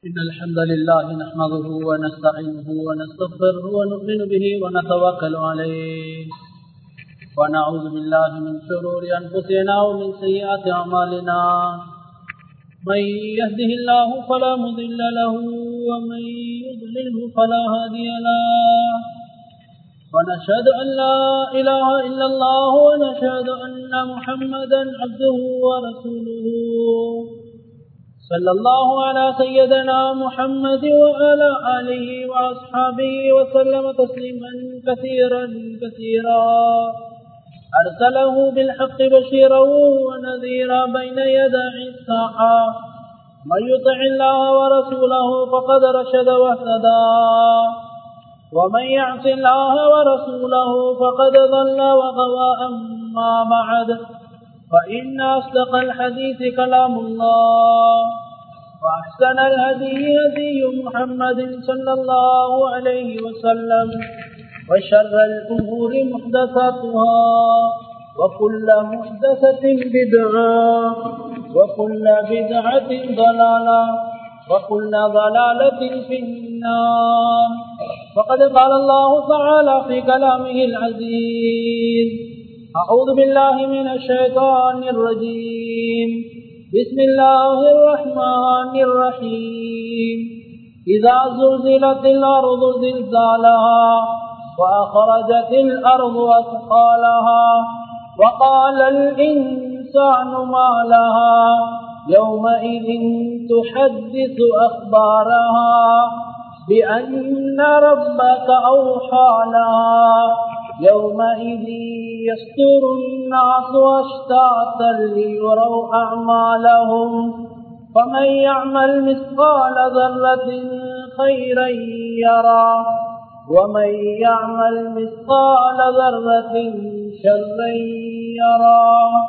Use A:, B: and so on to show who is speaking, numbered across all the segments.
A: إن الحمد لله نحمده ونستعينه ونستغفره ونؤمن به ونتوكل عليه ونعوذ بالله من شرور أنفسنا ومن سيئات أعمالنا من يهده الله فلا مضل له ومن يضلله فلا هادي له ونشهد أن لا إله إلا الله ونشهد أن محمدا عبده ورسوله صلى الله على سيدنا محمد وعلى آله وأصحابه وسلم تسليما كثيرا أرسله بالحق بشيرا ونذيرا بين يدي الساعة من يطع الله ورسوله فقد رشد واهتدى ومن يعص الله ورسوله فقد ضل وغوى. أما بعد فإن أصدق الحديث كلام الله وأحسن الهدي هدي محمد صلى الله عليه وسلم وشر الأمور محدثاتها وكل محدثة بدعة وكل بدعة ضلالة وكل ضلالة في النار. فقد قال الله تعالى في كلامه العزيز: أعوذ بالله من الشيطان الرجيم. بسم الله الرحمن الرحيم. إذا زلزلت الأرض زلزالها وأخرجت الأرض أثقالها وقال الإنسان ما لها يومئذ تحدث أخبارها بأن ربك أوحى لها يومئذ يصدر الناس أشتاتا ليروا أعمالهم فمن يعمل مثقال ذرة خيرا يرى ومن يعمل مثقال ذرة شرا يرى.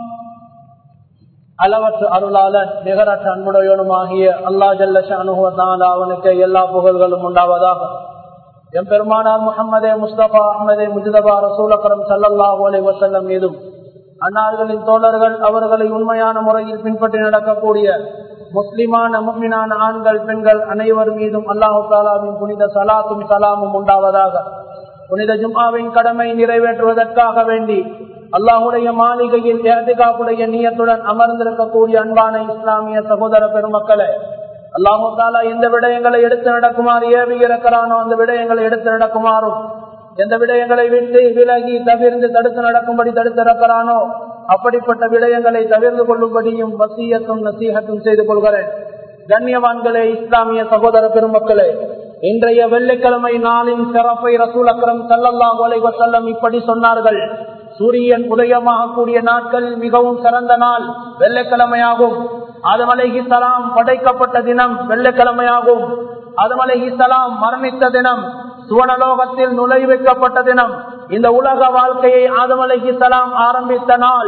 A: அளவற்ற அருளாளன் நிகரற்ற அன்புடையவனுமாகிய அல்லாஹ் ஜல்ல ஷஅனுஹு வ தஆலா அவனுக்கு எல்லா புகழ்களும் உண்டாவதாக. எம் பெருமானார் முஹம்மதே முஸ்தபா அஹ்மதே முஜ்தபா ரசூல் அக்ரம் ஸல்லல்லாஹு அலைஹி வஸல்லம் மீதும் அன்னார்களின் தோழர்கள் அவர்களை உண்மையான முறையில் பின்பற்றி நடக்கக்கூடிய முஸ்லிமான முஃமினான ஆண்கள் பெண்கள் அனைவர் மீதும் அல்லாஹ் தஆலாவின் புனித ஸலாத்தும் ஸலாமும் உண்டாவதாக. புனித ஜும்ஆவின் கடமை நிறைவேற்றுவதற்காக வேண்டி அல்லாஹுடைய மாளிகையில் இஅ்திகாஃபுடைய நியத்துடன் அமர்ந்திருக்கக்கூடிய அன்பான இஸ்லாமிய சகோதர பெருமக்களே, அல்லாஹு தஆலா எந்த விடயங்களை எடுத்து நடக்குமாறு ஏவி இருக்கிறானோ அந்த விடயங்களை எடுத்து நடக்குமாறும், எந்த விடயங்களை விட்டு விலகி தவிர்த்து தடுத்து நடக்கும்படி தடுத்திருக்கிறானோ அப்படிப்பட்ட விடயங்களை தவிர்த்து கொள்ளும்படியும் வசியத்தும் நசீஹத்தும் செய்து கொள்கிறேன். கண்ணியவான்களே, இஸ்லாமிய சகோதர பெருமக்களே, இன்றைய வெள்ளிக்கிழமை நாளின் சிறப்பை ரசூல் அக்ரம் ஸல்லல்லாஹு அலைஹி வஸல்லம் இப்படி சொன்னார்கள்: சூரியன் உதயமாகக்கூடிய நாட்கள் மிகவும் சிறந்த நாள் வெள்ளிக்கிழமையாகும். ஆதம் அலைஹிஸ்ஸலாம் படைக்கப்பட்ட தினம் வெள்ளிக்கிழமையாகும். ஆதம் அலைஹிஸ்ஸலாம் மரணித்த தினம், சுவனலோகத்தில் நுழைவிக்கப்பட்ட தினம், இந்த உலக வாழ்க்கையை ஆதம் அலைஹிஸ்ஸலாம் ஆரம்பித்த நாள்.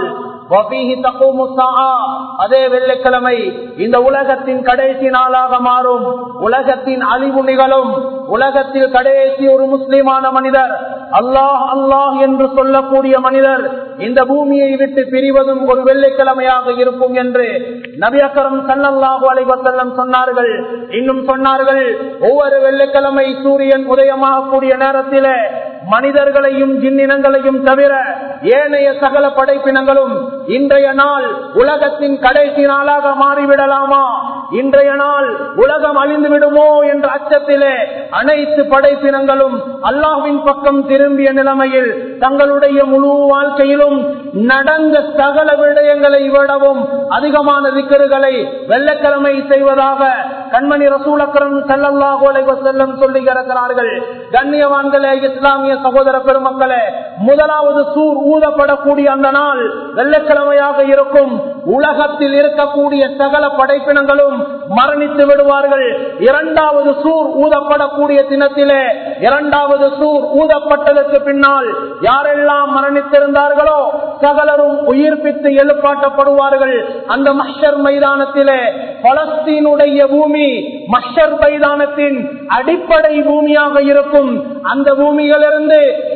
A: அதே வெள்ளிக்கிழமை இந்த உலகத்தின் கடைசி நாளாக மாறும். உலகத்தின் அழிவு நிகழும். உலகத்தில் கடைசி ஒரு முஸ்லிமான மனிதர், அல்லாஹ் அல்லாஹ் என்று சொல்லக்கூடிய மனிதர் இந்த பூமியை விட்டு பிரிவதும் ஒரு வெள்ளிக்கிழமையாக இருக்கும் என்று நபி அக்ரம் ஸல்லல்லாஹு அலைஹி வஸல்லம் சொன்னார்கள். இன்னும் சொன்னார்கள், ஒவ்வொரு வெள்ளிக்கிழமை சூரியன் உதயமாகக்கூடிய நேரத்திலே மனிதர்களையும் ஜின்னினங்களையும் தவிர ஏனைய சகல படைப்பினங்களும் இன்றைய நாள் உலகத்தின் கடைசி நாளாக மாறிவிடலாமா, இன்றைய நாள் உலகம் அழிந்து விடுமோ என்ற அச்சத்திலே அனைத்து படைப்பினங்களும் அல்லாஹ்வின் பக்கம் திரும்பிய நிலைமையில் தங்களுடைய முழு வாழ்க்கையிலும் நடந்த சகல விடயங்களை விடவும் அதிகமான திக்ருகளை வெள்ளிக்கிழமை செய்வதாக கண்மணி ரசூல் அக்ரம் ஸல்லல்லாஹு அலைஹி வஸல்லம் சொல்லுகிறார்கள். கண்ணியவான்களே, இஸ்லாமிய சகோதர பெருமக்களே, முதலாவது சூர் ஊதப்படக்கூடிய அந்த நாள் வெள்ளிக்கிழமையாக இருக்கும். உலகத்தில் இருக்கக்கூடிய சகல படைப்பினங்களும் மரணித்து விடுவார்கள். இரண்டாவது சூர் ஊதப்படக்கூடிய தினத்திலே, இரண்டாவது சூர் ஊதப்பட்டதற்கு பின்னால் யாரெல்லாம் மரணித்திருந்தார்களோ சகலரும் உயிர்ப்பித்து எழுப்பாட்டப்படுவார்கள். அந்த மஹ்ஷர் மைதானத்திலே பலஸ்தீனுடைய பூமி மஹ்ஷர் மைதானத்தின் அடிப்படை பூமியாக இருக்கும். அந்த பூமியிலிருந்து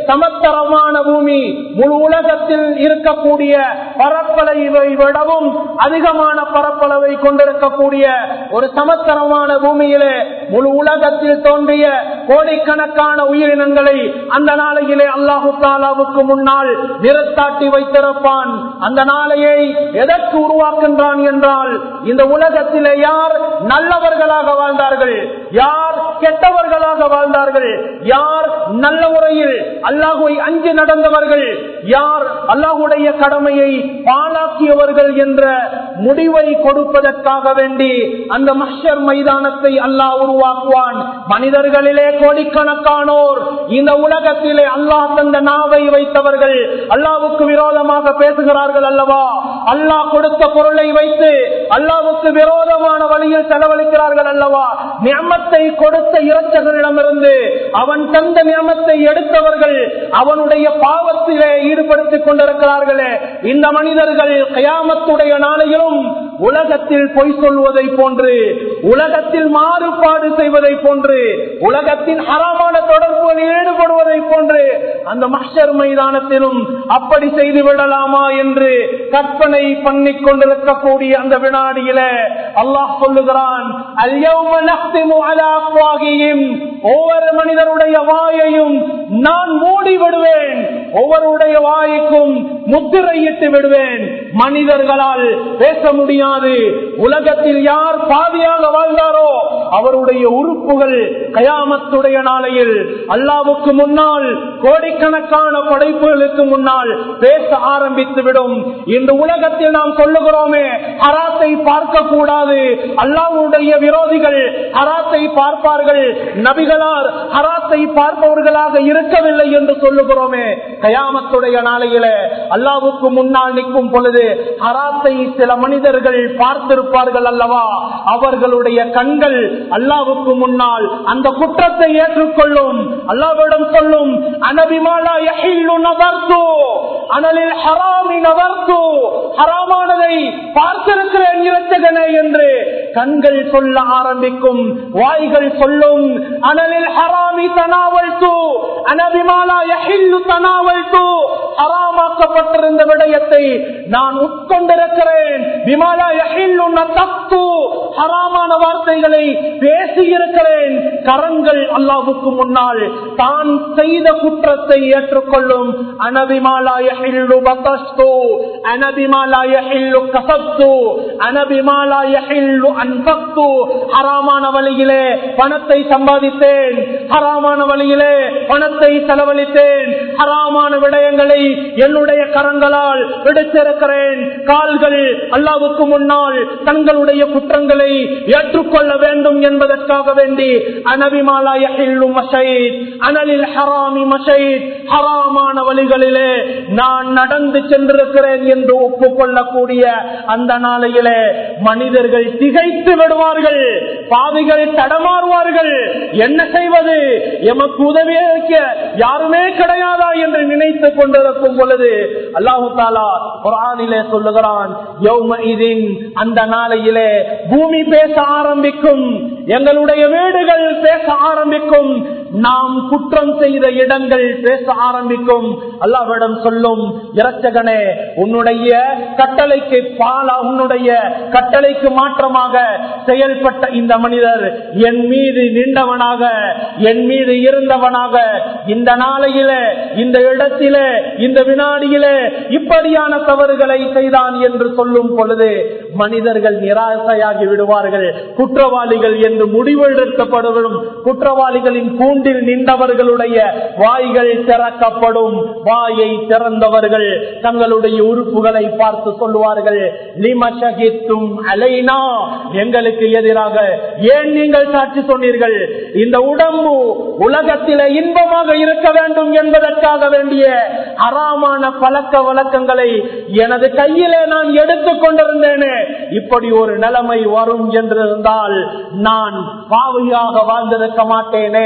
A: சமத்தரமான பூமி, முழு உலகத்தில் இருக்கக்கூடிய பரப்பளவை விடவும் அதிகமான பரப்பளவை கொண்டிருக்கக்கூடிய ஒரு சமத்தரமான பூமியிலே முழு உலகத்தில் தோன்றிய கோடிக்கணக்கான உயிரினங்களை அந்த நாளையிலே அல்லாஹு தஆலாவுக்கு முன்னால் நிறுத்தாட்டி வைத்திருப்பான். அந்த நாளையை எதற்கு உருவாக்குகின்றான் என்றால், இந்த உலகத்திலே யார் நல்லவர்களாக வாழ்ந்தார்கள், யார் கெட்டவர்களாக வாழ்ந்தார்கள், யார் நல்ல முறையில் அல்லாஹ்வை அஞ்சி நடந்தவர்கள், யார் அல்லாஹ்வுடைய கடமையை பாழாக்கியவர்கள் என்ற முடிவை கொடுப்பதற்காக வேண்டி அந்த மஹ்ஷர் மைதானத்தை அல்லாஹ் உருவாக்குவான். மனிதர்களிலே கோடிக்கணக்கானோர் இந்த உலகத்திலே அல்லாஹ் தந்த நாவை வைத்தவர்கள் அல்லாஹ்வுக்கு விரோதமாக பேசுகிறார்கள் அல்லவா, அல்லாஹ் கொடுத்த பொருளை வைத்து அல்லாஹ்வுக்கு விரோதமான வழியில் செலவழிக்கிறார்கள் அல்லவா. நியமத்தை கொடுத்த இரட்சகரிடமிருந்து அவன் தந்த நியமத்தை எடுத்தவர்கள் அவனுடைய பாவத்திலே ஈடுபடுத்திக் கொண்டிருக்கிறார்களே. இந்த மனிதர்கள் கியாமத்துடைய நாளையிலும் உலகத்தில் பொய் சொல்வதை போன்று, உலகத்தில் மாறுபாடு செய்வதை போன்று, உலகத்தின் ஹராமான தொடர்புகளில் ஈடுபடுவதை போன்று அந்த மஹ்ஷர் மைதானத்திலும் அப்படி செய்து விடலாமா என்று கற்பனை பண்ணிக் கொண்டிருக்கக்கூடிய அந்த வினாடியில அல்லாஹ் சொல்லுகிறான், அல்யௌம நக்திமு அலா அஃப்வாஹிஹிம், ஒவ்வொரு மனிதருடைய வாயையும் நான் மூடி விடுவேன், ஒவ்வொருடைய வாய்க்கும் முத்திரையிட்டு விடுவேன். மனிதர்களால் பேச முடியாது. உலகத்தில் யார் பாதியாக வாழ்ந்தாரோ அவருடைய உறுப்புகள் கயாமத்துடைய நாளையில் அல்லாஹ்வுக்கு முன்னால் கோடிக்கணக்கான படைப்புகளுக்கு முன்னால் பேச ஆரம்பித்து விடும். இந்த உலகத்தில் நாம் சொல்லுகிறோமே ஹராத்தை பார்க்க கூடாது, அல்லாஹ்வுடைய விரோதிகள் ஹராத்தை பார்ப்பார்கள், நபிகளார் ஹராத்தை பார்ப்பவர்களாக இருக்கவில்லை என்று சொல்லுகிறோமே. கயாமத்துடைய நாளையிலே அல்லாஹ்வுக்கு முன்னால் நிற்கும் பொழுது ஹராத்தை சில மனிதர்கள் பார்த்திருப்பார்கள் அல்லவா, அவர்களுடைய கண்கள் அல்லாஹ்வுக்கு முன்னால் அந்த குற்றத்தை ஏற்றுக்கொள்ளும். அல்லாஹ்விடம் சொல்லும், அனபிமாலா யஹில்லு நதர்து அனலில் ஹராமி நதர்து, ஹராமானதை பார்த்திருக்கிறேன் இரட்சகனே என்று கண்கள் சொல்ல ஆரம்பிக்கும். வாய்கள் சொல்லும், அனலில் ஹராமி தனாவல்து அனபிமாலா யஹில்லு தனாவல்து, ஹராமாக்கப்பட்டிருந்த விடயத்தை நான் உட்கொண்டிருக்கிறேன். பிமாலா யஹில்லு நதக்து, ஹராமான வார்த்தைகளை பேசி இருக்கிறேன். கரங்கள் அல்லாஹ்வுக்கு முன்னால் தான் செய்த குற்றத்தை ஏற்றுக்கொள்ளும். அனபிமாலா யஹில்லு பதஸ்து அனபிமாலா யஹில்லு கஸப்து அனபிமாலா யஹில்லு அன்ஃபக்து, ஹராமான வழியிலே பணத்தை சம்பாதித்தேன், ஹராமான வழியிலே பணத்தை செலவழித்தேன், ஹராமான விடயங்களை என்னுடைய கரங்களால் விடுத்திருக்கிறேன். கால்கள் அல்லாஹ்வுக்கு முன்னால் தங்களுடைய குற்றங்களை ஏற்றுக்கொள்ள வேண்டும் என்பதற்காக வேண்டி அனபிமாலா யஹில்லு மஷைத் அனலில் ஹராமி மஷைத், ஹராமான வழிகளிலே நான் நடந்து சென்றிருக்கிறேன் என்று ஒப்புக்கொள்ளக்கூடிய அந்த நாளையிலே மனிதர்கள் திகைத்து விடுவார்கள், பாவிகள் தடமாறுவார்கள். என்ன செய்வது, எமக்கு உதவி வைக்க யாருமே கிடையாதா என்று நினைத்துக் கொண்டிருக்கும் பொழுது அல்லாஹு தஆலா குர்ஆனிலே சொல்லுகிறான், யௌமஇதின், அந்த நாளையிலே பூமி பேச ஆரம்பிக்கும், எங்களுடைய வீடுகள் பேச ஆரம்பிக்கும், நாம் குற்றம் செய்த இடங்கள் பேச ஆரம்பிக்கும். அல்லாஹ்விடம் சொல்லும், இரட்சகனே உன்னுடைய கட்டளைக்கு உன்னுடைய கட்டளைக்கு மாற்றமாக செயல்பட்ட இந்த மனிதர் என் மீது நின்றவனாக, என் மீது இருந்தவனாக, இந்த நாளையிலே, இந்த இடத்திலே, இந்த வினாடியிலே இப்படியான தவறுகளை செய்தான் என்று சொல்லும் பொழுது மனிதர்கள் நிராசையாகி விடுவார்கள். குற்றவாளிகள் என்று முடிவெடுக்கப்படும். குற்றவாளிகளின் கூண்டில் நின்றவர்களுடைய வாய்கள் திறக்கப்படும். வாயை திறந்தவர்கள் தங்களுடைய உறுப்புகளை பார்த்து சொல்லுவார்கள், லிம ஷஹித்தும் அலைனா, எங்களுக்கு எதிராக ஏன் நீங்கள் சாட்சி சொன்னீர்கள்? இந்த உடம்பு உலகத்திலே இன்பமாக இருக்க வேண்டும் என்பதற்காக வேண்டிய ஹராமான பழக்க வழக்கங்களை எனது கையிலே நான் எடுத்துக் கொண்டிருந்தேனே, இப்படி ஒரு நிலைமை வரும் என்றிருந்தால் நான் பாவியாக வாழ்ந்திருக்க மாட்டேனே.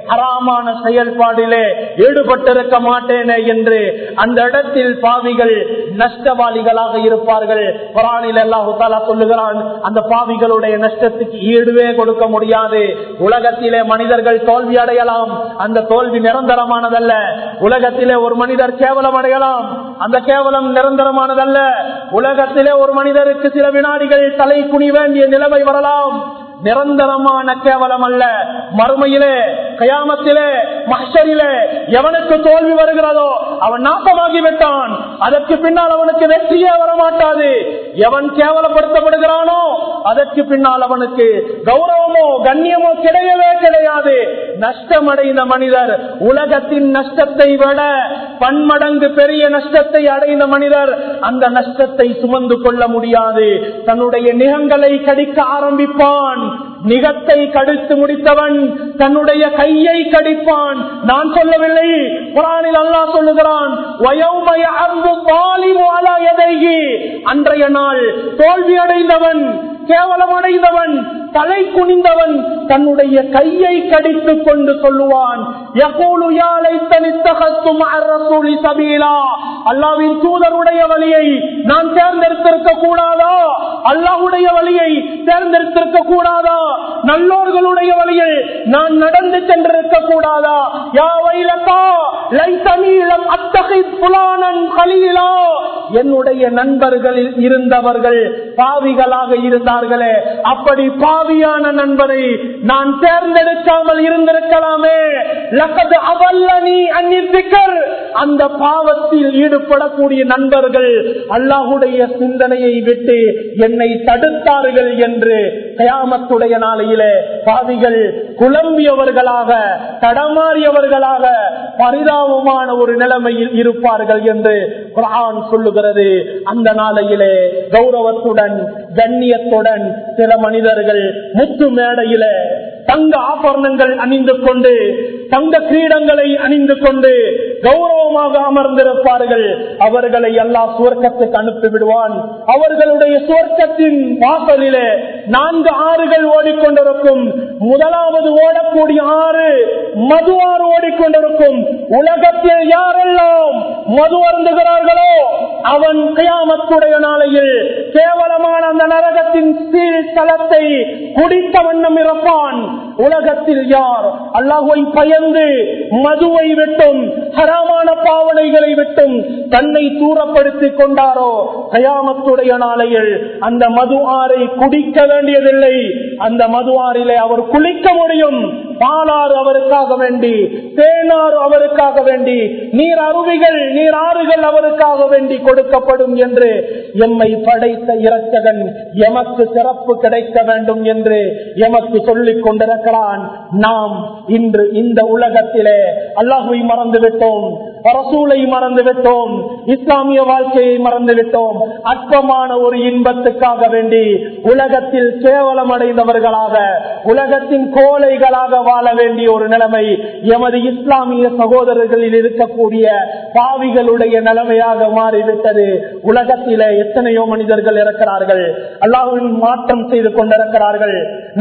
A: ஹராமான செயல்பாடிலே ஈடுபட்டிருக்க மாட்டேனே என்று அந்த இடத்தில் பாவிகள் நஷ்டவாளிகளாக இருப்பார்கள். குர்ஆனில் அல்லாஹ் தஆலா சொல்லுகிறான், அந்த பாவிகளுடைய நஷ்டத்துக்கு ஈடுவே கொடுக்க முடியாது. உலகத்திலே மனிதர்கள் தோல்வி அடையலாம், அந்த தோல்வி நிரந்தரமானதல்ல. உலகத்திலே ஒரு மனிதர் கேவலம் அடையலாம், அந்த கேவலம் நிரந்தரமானதல்ல. உலகத்திலே ஒரு மனிதருக்கு சில வினாடிகள் தலை குனி வேண்டிய நிலைமை வரலாம், நிரந்தரமான கேவலம் அல்ல. மறுமையிலே, கயாமத்திலே, மஹ்ஷரிலே எவனுக்கு தோல்வி வருகிறதோ அவன் நாசமாகிவிட்டான். அதற்கு பின்னால் அவனுக்கு வெற்றியே வரமாட்டாது. எவன் கேவலப்படுத்தப்படுகிறானோ அதற்கு பின்னால் அவனுக்கு கௌரவமோ கண்ணியமோ கிடையவே கிடையாது. நஷ்டமடைந்த மனிதர், உலகத்தின் நஷ்டத்தை விட பன்மடங்கு பெரிய நஷ்டத்தை அடைந்த மனிதர் அந்த நஷ்டத்தை சுமந்து கொள்ள முடியாது. தன்னுடைய நிகங்களை கடிக்க ஆரம்பிப்பான். நிகத்தை கடித்து முடித்தவன் தன்னுடைய கையை கடிப்பான். நான் சொல்லவில்லை, குர்ஆனில் அல்லாஹ் சொல்லுகிறான், அன்றைய நாள் தோல்வி அடைந்தவன், கேவலம் அடைந்தவன், தலை குனிந்தவன் தன்னுடைய கையை கடித்துக் கொண்டு சொல்லுவான், அல்லாஹ்வின் தூதருடைய வழியை நான் தேர்ந்தெடுத்திருக்க கூடாதா? அல்லாஹ்வுடைய வழியை தேர்ந்தெடுத்திருக்க கூடாதா? நல்லோர்களுடைய வழியில் நான் நடந்து சென்றிருக்க கூடாதா? யா வைலகா லைதனி லம் அத்தகித் ஃபுலானன் கலீலா. என்னுடைய நண்பர்களில் இருந்தவர்கள் பாவிகளாக இருந்தார்களே, அப்படி பாவியான நண்பரை நான் தேர்ந்தெடுக்காமல் இருந்திருக்கலாமே. லகத் அவல்லனி அன்னில் திக்ர். அந்த பாவத்தில் ஈடுபடக்கூடிய நண்பர்கள் அல்லாஹ்வுடைய சிந்தனையை விட்டு என்னை தடுத்தார்கள் என்று கயாமத்துடைய நாளையிலே பாவிகள் குழம்பியவர்களாக, தடமாறியவர்களாக, பரிதாபமான ஒரு நிலைமையில் இருப்பார்கள் என்று குர்ஆன் சொல்லுகிறது. அந்த நாளையிலே கௌரவத்துடன், கண்ணியத்துடன் சில மனிதர்கள் முத்து மேடையில தங்க ஆபரணங்கள் அணிந்து கொண்டு, தங்க கிரீடங்களை அணிந்து கொண்டு கௌரவமாக அமர்ந்திருப்பார்கள். அவர்களை அல்லாஹ் சுவர்க்கத்துக்கு அனுப்பி விடுவான். அவர்களுடைய சுவர்க்கத்தின் வாசலிலே 4 ஆறுகள் ஓடிக்கொண்டிருக்கும். முதலாவது ஓடக்கூடிய ஆறு மது ஆறு ஓடிக்கொண்டிருக்கும். உலகத்தில் யாரெல்லாம் மது அருந்துகிறார்களோ அவன் கியாமத்துடைய நாளையில் கேவலமான அந்த நரகத்தின் ஸ்தலத்தை குடித்த வண்ணம் இருப்பான். உலகத்தில் யார் அல்லாஹ்வை பயந்து மதுவை விட்டும் ஹராமான பாவனைகளை விட்டும் தன்னை தூரப்படுத்திக் கொண்டாரோ கயாமத்துடைய நாளையில் அந்த மது ஆறை குடிக்க வேண்டியதில்லை. அந்த மது ஆறிலே அவர் குளிக்க முடியும். பாலாறு அவருக்காக வேண்டி, தேனாறு அவருக்காக வேண்டி, நீர் அருவிகள், நீர் ஆறுகள் அவருக்காக வேண்டி கொடுக்கப்படும் என்று எம்மை படைத்த இரட்சகன் எமக்கு சிறப்பு கிடைக்க வேண்டும் என்று எமக்கு சொல்லிக் கொண்டிருக்கிறான். நாம் இன்று இந்த உலகத்திலே அல்லாஹ்வை மறந்துவிட்டோம், ரசூலை மறந்துவிட்டோம், இஸ்லாமிய வாழ்க்கையை மறந்துவிட்டோம். அற்பமான ஒரு இன்பத்துக்காக வேண்டி உலகத்தில் கேவலம் அடைந்தவர்களாக, உலகத்தின் கோழைகளாக வாழ வேண்டிய ஒரு நிலைமை எமது இஸ்லாமிய சகோதரர்களில் இருக்கக்கூடிய பாவிகளுடைய நிலைமையாக மாறிவிட்டது. உலகத்திலே எத்தனையோ மனிதர்கள் இருக்கிறார்கள், அல்லாஹ்வின் மாற்றம் செய்து கொண்டிருக்கிறார்கள்,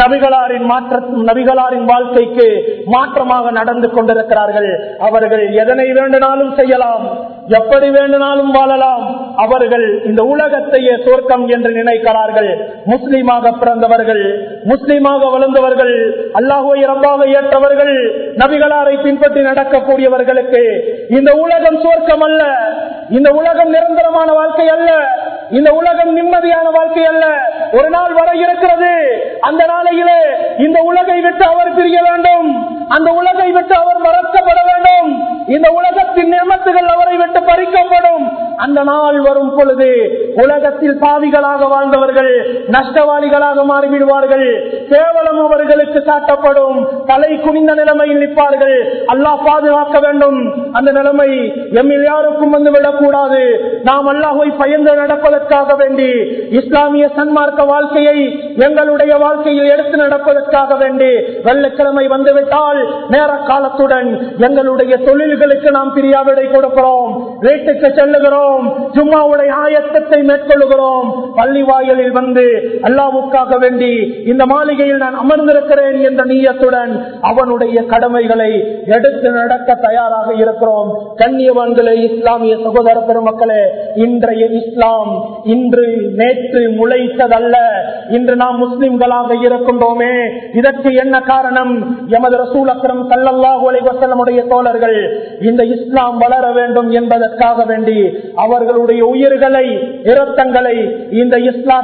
A: நபிகளாரின் வாழ்க்கைக்கு மாற்றமாக நடந்து கொண்டிருக்கிறார்கள். அவர்கள் எதனை வேண்டுமானாலும் செய்யலாம், எப்படி வேண்டுமானாலும் வாழலாம். அவர்கள் இந்த உலகத்தையே சொர்க்கம் என்று நினைக்கிறார்கள். முஸ்லீமாக பிறந்தவர்கள், முஸ்லீமாக வளர்ந்தவர்கள், அல்லாஹ்வை ரப்பாக ஏற்றவர்கள், நபிகளாரை பின்பற்றி நடக்கக்கூடியவர்களுக்கு இந்த உலகம் சொர்க்கம் அல்ல, இந்த உலகம் நிரந்தரமான வாழ்க்கை அல்ல, இந்த உலகம் நிம்மதியான வாழ்க்கை அல்ல. ஒரு நாள் வர இருக்கிறது. அந்த நாளையிலே இந்த உலகை விட்டு அவர் பிரிய வேண்டும், அந்த உலகை விட்டு அவர் மறக்கப்பட வேண்டும், இந்த உலகத்தின் நியமத்துகள் அவரை விட்டு பறிக்கப்படும். அந்த நாள் வரும் பொழுது உலகத்தில் பாவிகளாக வாழ்ந்தவர்கள் நஷ்டவாளிகளாக மாறிவிடுவார்கள். கேவலம் அவர்களுக்கு காட்டப்படும். தலை குனிந்த நிலைமையில் நிற்பார்கள். அல்லாஹ் பாதுகாக்க வேண்டும். அந்த நிலைமை எம்மில் யாருக்கும் வந்து விடக்கூடாது. நாம் அல்லாஹ்வை பயந்து நடப்பதற்காக வேண்டி, இஸ்லாமிய சன்மார்க்க வாழ்க்கையை எங்களுடைய வாழ்க்கையில் எடுத்து நடப்பதற்காக வேண்டி வெள்ளிக்கிழமை வந்துவிட்டால் நேர காலத்துடன் எங்களுடைய தொழில்களுக்கு நாம் பிரியாவிடை கொடுக்கிறோம், வீட்டுக்கு செல்லுகிறோம், வருகிறோம், ஜும்மாவுடைய ஆயத்தத்தை மேற்கொள்கிறோம், பள்ளி வாயிலில் வந்து அல்லாஹ்வுக்காக வேண்டி இந்த மாளிகையில் நான் அமர்ந்திருக்கிறேன் என்ற நியத்துடன் அவனுடைய கடமைகளை எடுத்து நடக்க தயாராக இருக்கிறோம். கண்ணியவான்களே, இஸ்லாமிய சகோதர பெருமக்களே, இன்றைய இஸ்லாம் இன்று நேற்று முளைத்ததல்ல. இன்று நாம் முஸ்லிம்களாக இருக்கின்றோமே, இதற்கு என்ன காரணம்? எமது ரசூல் அக்ரம் ஸல்லல்லாஹு அலைஹி வஸல்லம் தோழர்கள் இந்த இஸ்லாம் வளர வேண்டும் என்பதற்காக வேண்டி அவர்களுடைய உயிர்களை, இரத்தங்களை இந்த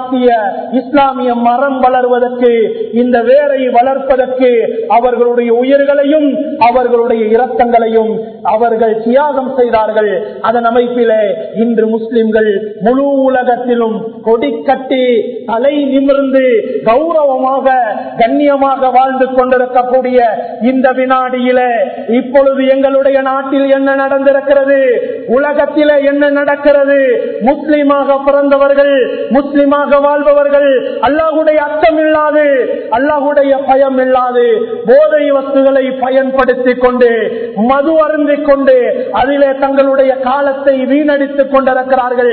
A: இஸ்லாமிய மரம் வளர்வதற்கு, இந்த வேரை வளர்ப்பதற்கு அவர்களுடைய உயிர்களையும் அவர்களுடைய இரத்தங்களையும் அவர்கள் தியாகம் செய்தார்கள். அதன் அமைப்பிலே இன்று முஸ்லிம்கள் முழு உலகத்திலும் கொடி கட்டி தலை நிமிர்ந்து கௌரவமாக கண்ணியமாக வாழ்ந்து கொண்டிருக்கக்கூடிய இந்த வினாடியிலே இப்பொழுது எங்களுடைய நாட்டில் என்ன நடந்திருக்கிறது, உலகத்திலே என்ன நடக்கிறது? முஸ்லிமாக பிறந்தவர்கள், முஸ்லிமாக வாழ்பவர்கள் அல்லாஹ்வுடைய அச்சம் இல்லாது, அல்லாஹ்வுடைய பயம் இல்லாது போதை வஸ்துகளை பயன்படுத்திக் கொண்டு, மது அருந்திக் கொண்டு அதிலே தங்களுடைய காலத்தை வீணடித்துக் கொண்டிருக்கிறார்கள்.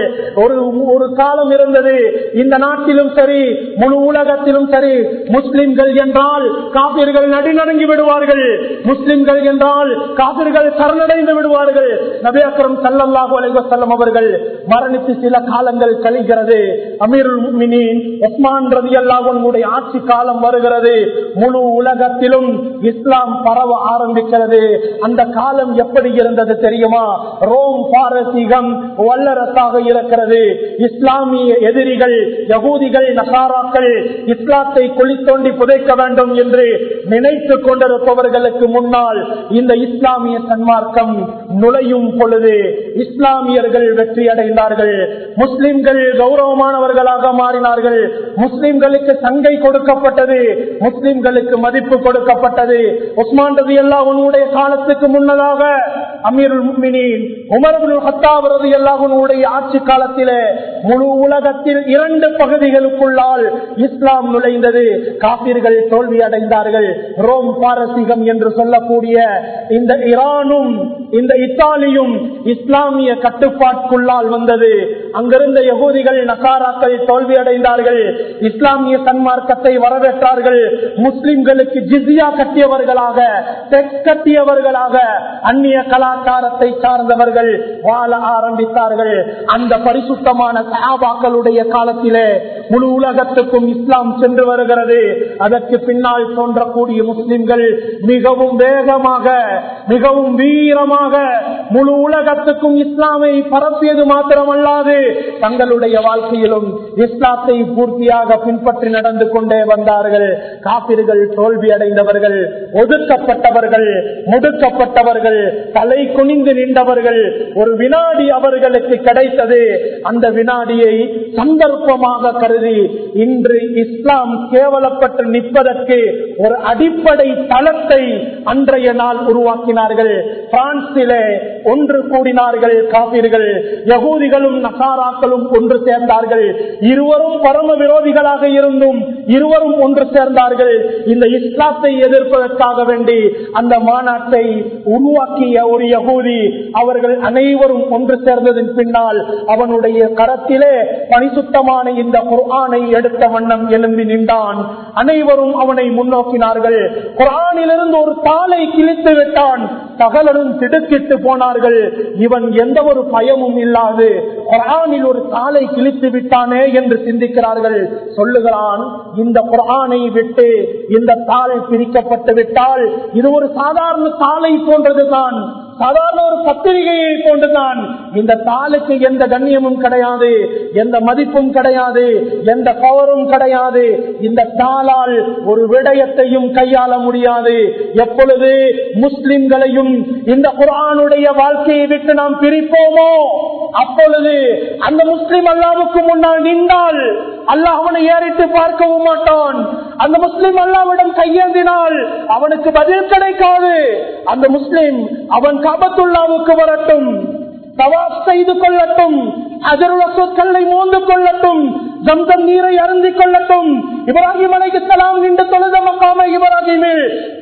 A: ஒரு காலம் இருந்தது, இந்த நாட்டிலும் சரி முழு உலகத்திலும் சரி, முஸ்லிம்கள் என்றால் காபிர்கள் நடுநடுங்கி விடுவார்கள், முஸ்லிம்கள் என்றால் காபிர்கள் சரணடைந்து விடுவார்கள். நபி அக்ரம் ஸல்லல்லாஹு அலைஹி வஸல்லம் அவர்கள் மரணித்து சில காலங்கள் கழிகிறது. அமீருல் முஃமினீன் உஸ்மான் ரலியல்லாஹு அன்ஹுடைய ஆட்சி காலம் வருகிறது. முழு உலகத்திலும் இஸ்லாம் பரவ ஆரம்பிக்கிறது. அந்த காலம் எப்படி இருந்தது தெரியுமா? ரோம் பாரசீகம் வல்லரசாக இருக்கிறது. இஸ்லாமிய எதிரிகள் யகூதிகள், நசாராக்கள் இஸ்லாத்தை குழி தோண்டி புதைக்க வேண்டும் என்று நினைத்துக் கொண்டிருப்பவர்களுக்கு முன்னால் இந்த இஸ்லாமிய சன்மார்க்கம் நுழையும் பொழுது இஸ்லாமியர்கள் வெற்றி அடைந்தார்கள். முஸ்லிம்கள் கௌரவமானவர்களாக மாறினார்கள். முஸ்லிம்களுக்கு சங்கை கொடுக்கப்பட்டது, முஸ்லிம்களுக்கு மதிப்பு கொடுக்கப்பட்டது. உஸ்மான் ரலியல்லாஹு அன்ஹுடைய காலத்துக்கு முன்னதாக அமீருல் முஃமினீன் உமர் இப்னு கத்தாப் ரலியல்லாஹு அன்ஹுடைய ஆட்சி காலத்திலே முழு உலகத்தில் 2 பகுதிகளுக்குள்ளால் இஸ்லாம் நுழைந்தது. காபிர்கள் தோல்வி அடைந்தார்கள். ரோம் பாரசீகம் என்று சொல்லக்கூடிய இந்த ஈரானும் இந்த இத்தாலியும் இஸ்லாமிய கட்டுப்பாட்டுக்குள்ளால் வந்தது. அங்கிருந்த யகூதிகள், நசாராக்கள் தோல்வி அடைந்தார்கள். இஸ்லாமிய சன்மார்க்கத்தை வரவேற்றார்கள். முஸ்லிம்களுக்கு ஜிஸ்யா கட்டியவர்களாக, டெக்ஸ் கட்டியவர்களாக அந்நிய கலாச்சாரத்தை சார்ந்தவர்கள் வாழ ஆரம்பித்தார்கள். அந்த பரிசுத்தமான சஹாபாக்களுடைய காலத்திலே முழு உலகத்துக்கும் இஸ்லாம் சென்று வருகிறது. அதற்கு பின்னால் தோன்றக்கூடிய முஸ்லிம்கள் மிகவும் வேகமாக, மிகவும் வீரமாக முழு உலகத்துக்கும் இஸ்லாமை பரப்பியது மாத்திரமல்லாது தங்களுடைய வாழ்க்கையிலும் இஸ்லாத்தை பூர்த்தியாக பின்பற்றி நடந்து கொண்டே வந்தார்கள். காபிர்கள் தோல்வி அடைந்தவர்கள், ஒதுக்கப்பட்டவர்கள், முடுக்கப்பட்டவர்கள், தலை குனிந்து நின்றவர்கள். ஒரு வினாடி அவர்களுக்கு கிடைத்தது. அந்த வினாடியை சந்தர்ப்பமாக கருதி இன்று இஸ்லாம் கேவலப்பட்டு நிற்பதற்கு ஒரு அடிப்படை தளத்தை அன்றைய நாள் உருவாக்கினார்கள். பிரான்சிலே ஒன்று கூடினார்கள் காபிர்கள், யகூதிகளும் நசாராக்களும் ஒன்று சேர்ந்தார்கள். இருவரும் பரம விரோதிகளாக இருந்தும் இருவரும் ஒன்று சேர்ந்தார்கள். இந்த இஸ்லாத்தை எதிர்ப்பதற்காக வேண்டி அந்த மாநாட்டை உருவாக்கிய ஒரு யகூதி, அவர்கள் அனைவரும் ஒன்று சேர்ந்ததன் பின்னால் அவனுடைய கரத்திலே பரிசுத்தமான இந்த குர்ஆனை எடுத்த வண்ணம் எழும்பி நின்றான். அனைவரும் அவனை முன்னோக்கினார்கள். குர்ஆனிலிருந்து ஒரு தாளை கிழித்து விட்டான். சகலரும் திடுக்கிட்டு போனார்கள். இவன் எந்த ஒரு பயமும் இல்லாது குர்ஆனில் ஒரு தாளை கிழித்து விட்டானே என்று சிந்திக்கிறார்கள். சொல்லுகிறான், இந்த குர்ஆனை விட்டு இந்த தாள் பிரிக்கப்பட்டு விட்டால் இது ஒரு சாதாரண தாளை போன்றதுதான், சாதாரண ஒரு பத்திரிகையை போன்றுதான். இந்த தாளுக்கு எந்த கண்ணியமும் கிடையாது, எந்த மதிப்பும் கிடையாது, எந்த பவரும் கிடையாது. இந்த தாளால் ஒரு விடயத்தையும் கையாள முடியாது. எப்பொழுது முஸ்லிம்களையும் இந்த குர்ஆனுடைய வாழ்க்கையை விட்டு நாம் பிரிப்போமோ அப்பொழுது அந்த முஸ்லிம் அல்லாஹ்வுக்கு முன்னால் நின்றால் அல்லாஹ் அவனை ஏறிட்டு பார்க்கவும் மாட்டான். அந்த முஸ்லிம் அல்லாஹ்விடம் கையேந்தினால் அவனுக்கு பதில் கிடைக்காது. அந்த முஸ்லிம் அவன் காபத்துல்லாவுக்கு வரட்டும், தவாஃப் செய்து கொள்ளட்டும், ஹஜருல் அஸ்வத் கல்லை மோந்து கொள்ளட்டும், ஜம்சம் நீரை அருந்திக் கொள்ளட்டும், இப்ராஹிம் அலைஹிஸ்ஸலாம் நின்று தொழுத மக்காம இப்ராஹிமில்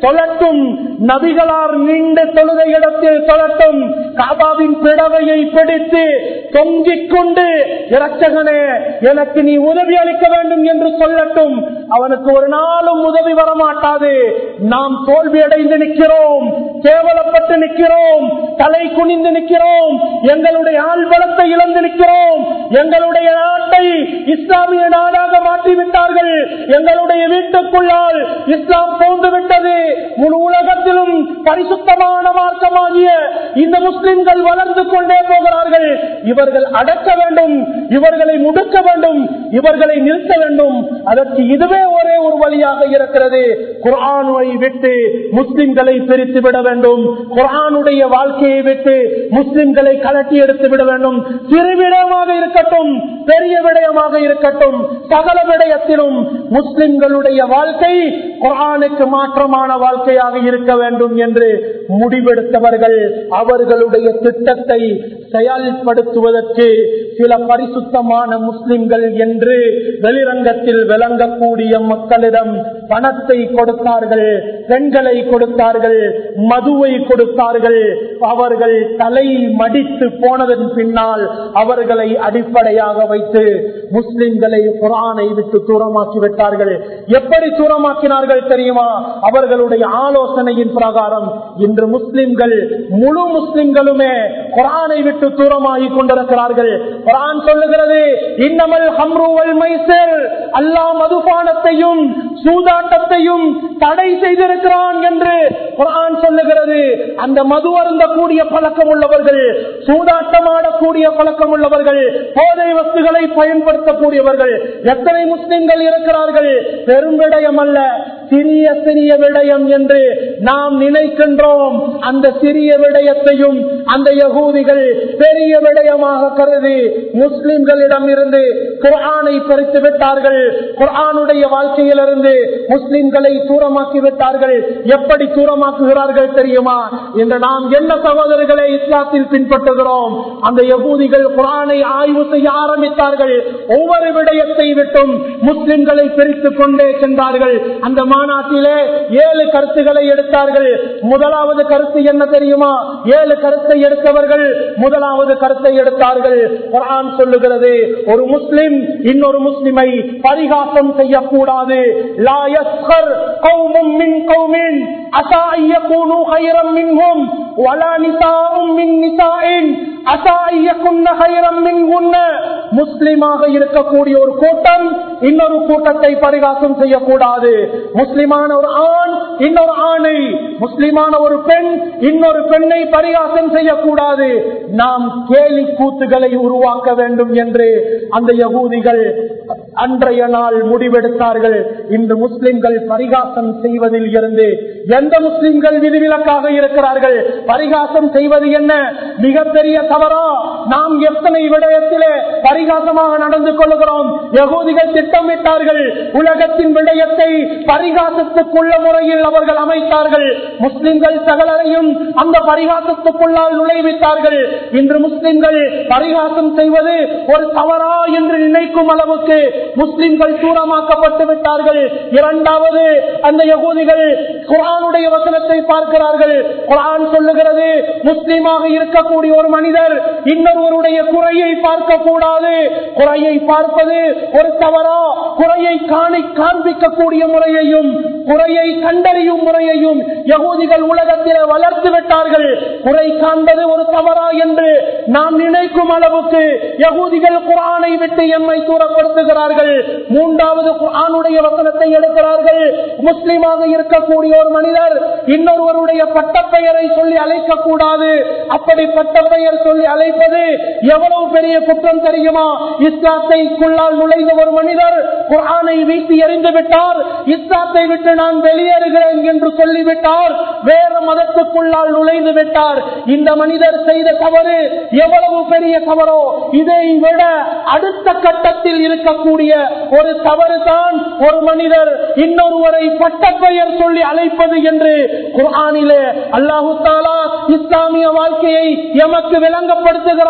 A: தொழட்டும், நபிகளார் நீண்ட தொழுகை இடத்தில் தொழட்டும், காபாவின் பிடவையை பிடித்து தொங்கிக் கொண்டு இரட்சகனே எனக்கு நீ உதவி அளிக்க வேண்டும் என்று சொல்லட்டும். அவனுக்கு ஒரு நாளும் உதவி வரமாட்டாது. நாம் தோல்வி அடைந்து நிற்கிறோம், கேவலப்பட்டு நிற்கிறோம், தலை குனிந்து நிற்கிறோம், எங்களுடைய ஆள்பலத்தை இழந்து நிற்கிறோம். எங்களுடைய நாட்டை இஸ்லாமிய நாடாக மாற்றிவிட்டார்கள். எங்களுடைய வீட்டுக்குள்ளால் இஸ்லாம் போன்று விட்டது. முழு உலகத்திலும் பரிசுத்தமான மார்க்கமாகிய இந்த முஸ்லிம்கள் வளர்ந்து கொண்டே போகிறார்கள். இவர்கள் அடக்க வேண்டும், இவர்களை முடுக்க வேண்டும், இவர்களை நிறுத்த வேண்டும். அதற்கு இதுவே ஒரே ஒரு வழியாக இருக்கிறது. குர்ஆனை விட்டு முஸ்லிம்களை பிரித்து விட வேண்டும். குர்ஆனுடைய வாழ்க்கையை விட்டு முஸ்லிம்களை கலட்டி எடுத்து விட வேண்டும். சிறு விடயமாக இருக்கட்டும், பெரிய விடயமாக இருக்கட்டும், சகல விடயத்திலும் முஸ்லிம்களுடைய வாழ்க்கை குர்ஆனுக்கு மாற்றமான வாழ்க்கையாக இருக்க வேண்டும் என்று முடிவெடுத்தவர்கள் அவர்களுடைய திட்டத்தை செயல்படுத்துவதற்கு சில பரிசுத்தமான முஸ்லிம்கள் என்று வெளிரங்கத்தில் விளங்கக்கூடிய மக்களிடம் பணத்தை கொடுத்தார்கள், பெண்களை கொடுத்தார்கள், மதுவை கொடுத்தார்கள். அவர்கள் தலை மடித்து போனதன் பின்னால் அவர்களை அடிப்படையாக வைத்து முஸ்லிம்களை குர்ஆனை விட்டு தூரமாக்கி விட்டார்கள். எப்படி தூரமாக்கினார்கள் தெரியுமா? அவர்களுடைய ஆலோசனையின் பிரகாரம் இன்று முஸ்லிம்கள் முழு முஸ்லிம்களுமே குர்ஆனை விட்டு தூரமாகி கொண்டிருக்கிறார்கள். குர்ஆன் சொல்லுகிறது, இன்னமல் ஹம்ரு வல் மைஸிர், அல்லாஹ் மதுபானத்தையும் சூதாட்டத்தையும் தடை செய்திருக்கிறான் என்று குர்ஆன் சொல்லுகிறது. அந்த மது அருந்தக்கூடிய பழக்கம் உள்ளவர்கள், சூதாட்டமாடக்கூடிய பழக்கம் உள்ளவர்கள், போதை வஸ்துகளை பயன்படுத்தக்கூடியவர்கள் எத்தனை முஸ்லிம்கள் இருக்கிறார்கள்? பெரும் விடயம் அல்ல, சிறிய சிறிய விடயம் என்று நாம் நினைக்கின்றோம். அந்த சிறிய விடயத்தையும் அந்த யகூதிகள் பெரிய விடயமாக கருதி முஸ்லிம்களிடம் இருந்து குர்ஆனை பறித்து விட்டார்கள். குர்ஆனுடைய வாழ்க்கையிலிருந்து முஸ்லிம்களை தூரமாக்கி விட்டார்கள். எப்படி தூரமாக்குகிறார்கள் தெரியுமா? இன்று நாம் என்ன சகோதரர்களை இஸ்லாத்தில் பின்பற்றுகிறோம்? அந்த யகூதிகள் குர்ஆனை ஆய்வு செய்ய ஆரம்பித்தார்கள். ஒவ்வொரு விடயத்தை விட்டும் முஸ்லிம்களை பிரித்துக் கொண்டே சென்றார்கள். அந்த மாநாட்டிலே 7 கருத்துக்களை எடுத்தார்கள். முதலாவது கருத்து என்ன தெரியுமா? 7 கருத்தை எடுத்தவர்கள் முதலாவது கருத்தை எடுத்தார்கள். குர்ஆன் சொல்லுகிறது, ஒரு முஸ்லிம் இன்னொரு முஸ்லிமை பரிகாசம் செய்யக்கூடாது. லா யஸ்கர் கௌமும் மின் கௌமின் அஸா அன் யகூனு கைரம் மின்ஹும் வலா நிசாஉம் மின் நிசாஇன் அஸா அன் யகுன்ன கைரம் மின்ஹுன்ன. முஸ்லிமாக இருக்கக்கூடிய ஒரு கூட்டம் இன்னொரு கூட்டத்தை பரிகாசம் செய்யக்கூடாது. முஸ்லிமான ஒரு ஆண் இன்னொரு ஆணை, முஸ்லிமான ஒரு பெண் இன்னொரு பெண்ணை பரிகாசம் செய்யக்கூடாது. நாம் கேலி கூத்துகளை உருவாக்க வேண்டும் என்று அந்த யகூதிகள் அன்றைய நாள் முடிவெடுத்தார்கள். இன்று முஸ்லிம்கள் பரிகாசம் செய்வதில் இருந்து எந்த முஸ்லிம்கள் விதிவிலக்காக இருக்கிறார்கள்? பரிகாசம் செய்வது என்ன மிகப்பெரிய தவறா? நாம் எத்தனை விடயத்திலே பரிகாசமாக நடந்து கொள்கிறோம். யகூதிகள் திட்டமிட்டார்கள். உலகத்தின் விடயத்தை பரிகாசத்துக்குள்ள முறையில் அவர்கள் அமைத்தார்கள். முஸ்லிம்கள் சகலரையும் அந்த பரிகாசத்துக்குள்ளால் நுழைவித்தார்கள். இன்று முஸ்லிம்கள் பரிகாசம் செய்வது ஒரு தவறா என்று நினைக்கும் அளவுக்கு முஸ்லிம்கள் தூரமாக்கப்பட்டு விட்டார்கள். இரண்டாவது, அந்த யகூதிகள் குர்ஆனுடைய வசனத்தை பார்க்கிறார்கள். குர்ஆன் சொல்லுகிறது, முஸ்லிமாக இருக்கக்கூடிய ஒரு மனிதர் இன்னொருவருடைய குறையை பார்க்க கூடாது. குறையை பார்ப்பது ஒரு தவறா? குறையை காண்பிக்கக்கூடிய முறையையும் குறையை கண்டறியும் முறையையும் யகூதிகள் உலகத்தில் வளர்த்து விட்டார்கள். குறை காண்பது ஒரு தவறா என்று நாம் நினைக்கும் அளவுக்கு யகூதிகள் குர்ஆனை விட்டு எம்மை தூரப்படுத்துகிறார்கள். மூன்றாவது, குர்ஆனுடைய வசனத்தை எடுக்கிறார்கள். முஸ்லிமாக இருக்கக்கூடிய ஒரு மனிதர் இன்னொருவருடைய பட்டப்பெயரை சொல்லி அழைக்க கூடாது. அப்படி பட்டப்பெயர் சொல்லி அழைப்பது எவ்வளவு பெரிய குற்றம் தெரியுமா? இஸ்லாத்தைக்குள்ளால் நுழைந்த ஒரு மனிதர் குர்ஆனை வீசி எறிந்து விட்டார். இஸ்லாத்தை விட்டு நான் வெளியேறுகிறேன் என்று சொல்லிவிட்டார். வேற மதத்துக்குள்ளால் நுழைந்து விட்டார். இந்த மனிதர் செய்த தவறு எவ்வளவு பெரிய தவறோ இதை விட அடுத்த கட்டத்தில் இருக்கக்கூடிய ஒரு தவறு தான் ஒரு மனிதர் இன்னொருவரை பட்டப்பெயர் சொல்லி அழைப்பது என்று குர்ஆனிலே அல்லாஹ் தஆலா இஸ்லாமிய வாழ்க்கையை எமக்கு விளங்கப்படுத்துகிறார்.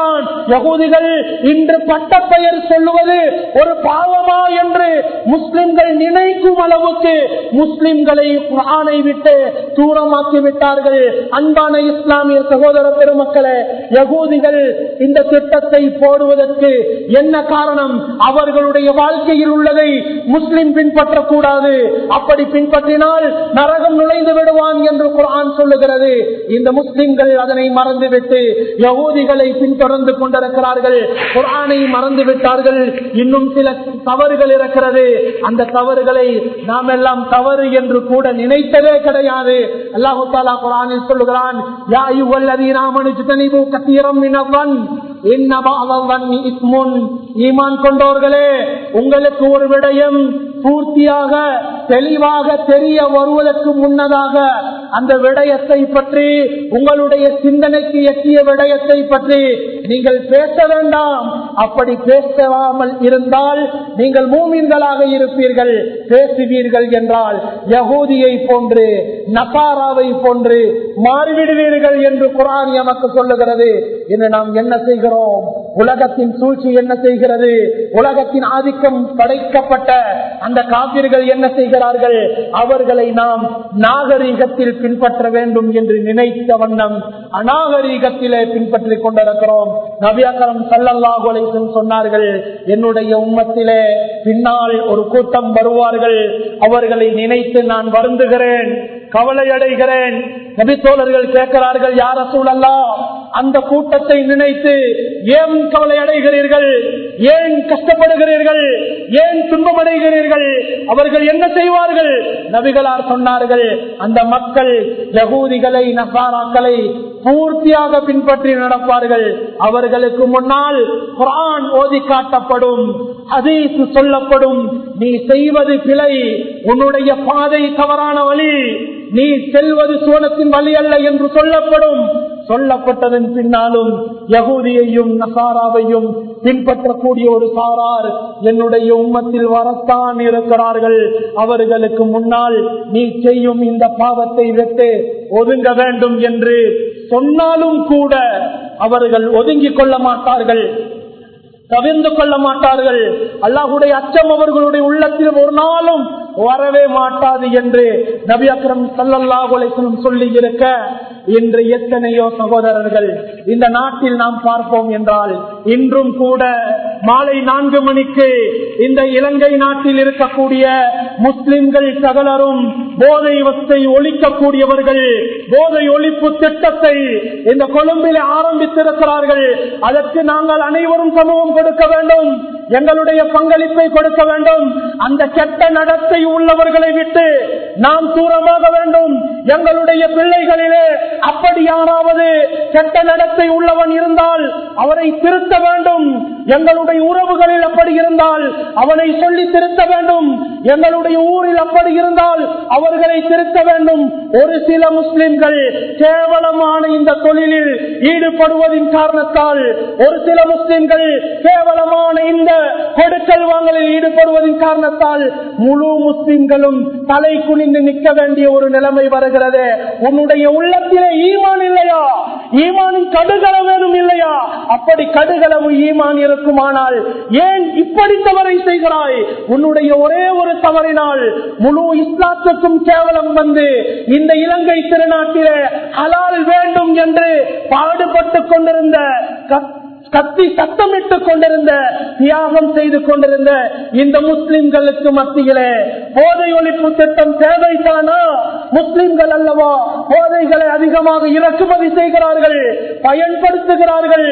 A: சொல்லுகிறான், யகூதிகள் இன்று பட்ட பெயர் சொல்லுவது ஒரு பாவமா என்று முஸ்லிம்கள் நினைக்கும் அளவுக்கு முஸ்லிம்களை குர்ஆனை விட்டு தூரமாக்கி விட்டார்கள். அன்பான இஸ்லாமிய சகோதர பெருமக்களே, யகூதிகள் இந்த திட்டத்தை போடுவதற்கு என்ன காரணம்? அவர்களுடைய வாழ்க்கையில் உள்ளதை முஸ்லிம் பின்பற்றக்கூடாது, அப்படி பின்பற்றினால் நரகம் நுழைந்து விடுவான் என்று குர்ஆன் சொல்லுகிறது. இந்த முஸ்லிம்கள் அதனை மறந்துவிட்டு யகூதிகளை பின்தொடர்ந்து கொண்டிருக்கிறார்கள், குர்ஆனை மறந்து விட்டார்கள். இன்னும் சில தவறுகள் இருக்கிறது, அந்த தவறுகளை நாம் எல்லாம் தவறு என்று கூட நினைத்ததே கிடையாது. அல்லாஹ் தஆலா குர்ஆனில் சொல்லுகிறான், யா அய்யுஹல்லதீன ஆமனூ இஜ்தனிபூ கஸீரம் மினல்-ظن இன்ன பஅத-ظن இஸ்முன். ஈமான் கொண்டோர்களே, உங்களுக்கு ஒரு விடயம் பூர்த்தியாக தெளிவாக தெரிய வருவதற்கு முன்னதாக அந்த விடயத்தை பற்றி, உங்களுடைய சிந்தனைக்கு எட்டிய விடயத்தை பற்றி நீங்கள் பேச வேண்டாம். அப்படி பேசாமல் இருந்தால் நீங்கள் மூமின்களாக இருப்பீர்கள். பேசுவீர்கள் என்றால் யகூதியை போன்று நசாராவை போன்று மாறிவிடுவீர்கள் என்று குர்ஆன் நமக்கு சொல்லுகிறது. இன்று நாம் என்ன செய்கிறோம்? உலகத்தின் சூழ்ச்சி என்ன செய்கிறது? உலகத்தின் ஆதிக்கம் படைக்கப்பட்ட அந்த காபிர்கள் என்ன செய்கிறார்கள்? அவர்களை நாம் நாகரீகத்தில் பின்பற்ற வேண்டும் என்று நினைத்த வண்ணம் அநாகரீகத்திலே பின்பற்றிக் கொண்டிருக்கிறோம். நபி அக்ரம் ஸல்லல்லாஹு அலைஹி வஸல்லம் சொன்னார்கள், என்னுடைய உம்மத்திலே பின்னால் ஒரு கூட்டம் வருவார்கள், அவர்களை நினைத்து நான் வருந்துகிறேன், கவலை அடைகிறேன். நபி தோழர்கள் கேட்கிறார்கள், யா ரசூலல்லாஹ், அந்த கூட்டத்தை நினைத்து ஏன் கவலை அடைகிறீர்கள்? ஏன் கஷ்டப்படுகிறீர்கள்? ஏன் துன்பமடைகிறீர்கள்? அவர்கள் என்ன செய்வார்கள்? நபிகளார் சொன்னார்கள், அந்த மக்கள் யகூதிகளை நசாராக்களை பூர்த்தியாக பின்பற்றி நடப்பார்கள். அவர்களுக்கு முன்னால் குர்ஆன் ஓதி காட்டப்படும், ஹதீஸ் சொல்லப்படும், நீ செய்வது பிழை, உன்னுடைய பாதை தவறான வழி, நீ செல்வது சுவனத்தின் வழி அல்ல என்று சொல்லப்படும். சொல்லப்பட்டதன் பின்னாலும் யகூதியையும் நசாராவையும் பின்பற்றக்கூடிய ஒரு சாரார் என்னுடைய உம்மத்தில் வரத்தான் இருக்கிறார்கள். அவர்களுக்கு முன்னால் நீ செய்யும் இந்த பாவத்தை விட்டு ஒதுங்க வேண்டும் என்று சொன்னாலும் கூட அவர்கள் ஒதுங்கிக் கொள்ள மாட்டார்கள், தவிர்ந்து கொள்ள மாட்டார்கள். அல்லாஹ்வுடைய அச்சம் அவர்களுடைய உள்ளத்தில் ஒரு நாளும் வரவே மாட்டாது என்று நபி அக்ரம் ஸல்லல்லாஹு அலைஹி வஸல்லம் சொல்லி இருக்க, இன்று எத்தனையோ சகோதரர்கள் இந்த நாட்டில் நாம் பார்ப்போம் என்றால் இன்றும் கூட மாலை 4 மணிக்கு இந்த இலங்கை நாட்டில் இருக்கக்கூடிய முஸ்லிம்கள் சகலரும் போதை வஸ்தை ஒழிக்கக்கூடியவர்கள் போதை ஒழிப்பு திட்டத்தை இந்த கொழும்பில் ஆரம்பித்திருக்கிறார்கள். அதற்கு நாங்கள் அனைவரும் சமூகம் கொடுக்க வேண்டும், எங்களுடைய பங்களிப்பை கொடுக்க வேண்டும். அந்த கெட்ட நடத்தை உள்ளவர்களை விட்டு நாம் தூரமாக வேண்டும். எங்களுடைய பிள்ளைகளிலே அப்படி யாராவது கெட்ட நடத்தை உள்ளவன் இருந்தால் அவரை திருத்த வேண்டும். எங்களுடைய உறவுகளில் அப்படி இருந்தால் அவனை சொல்லி திருத்த வேண்டும். எங்களுடைய ஊரில் அப்படி இருந்தால் அவர்களை திருத்த வேண்டும். ஒரு சில முஸ்லிம்கள் கேவலமான இந்த தொழிலில் ஈடுபடுவதின் காரணத்தால், ஒரு சில முஸ்லிம்கள் கேவலமான இந்த கொடுக்கல் வாங்கலில் ஈடுபடுவதன் காரணத்தால் முழு முஸ்லிம்களும் தலை குனிந்து நிற்க வேண்டிய ஒரு நிலைமை வருகிறது. உன்னுடைய உள்ளத்திலே ஈமான் இல்லையா? ஈமானின் கடுகளவேனும் இல்லையா? அப்படி கடுகளவு ஈமான் இருக்குமானால் ஏன் இப்படி தவறை செய்கிறாய்? உன்னுடைய ஒரே ஒரு தவறினால் முழு இஸ்லாத்துக்கும் கேவலம் வந்து இந்த இலங்கை திருநாட்டிலே ஹலால் வேண்டும் என்று பாடுபட்டுக் கொண்டிருந்த, கத்தி சத்தமிட்டுக் கொண்டிருந்த, தியாகம் செய்து கொண்டிருந்த இந்த முஸ்லிம்களுக்கு மத்தியிலே போதை ஒழிப்பு திட்டம் தேவைத்தானா? முஸ்லிம்கள் அல்லவா போதைகளை அதிகமாக இறக்குமதி செய்கிறார்கள், பயன்படுத்துகிறார்கள்.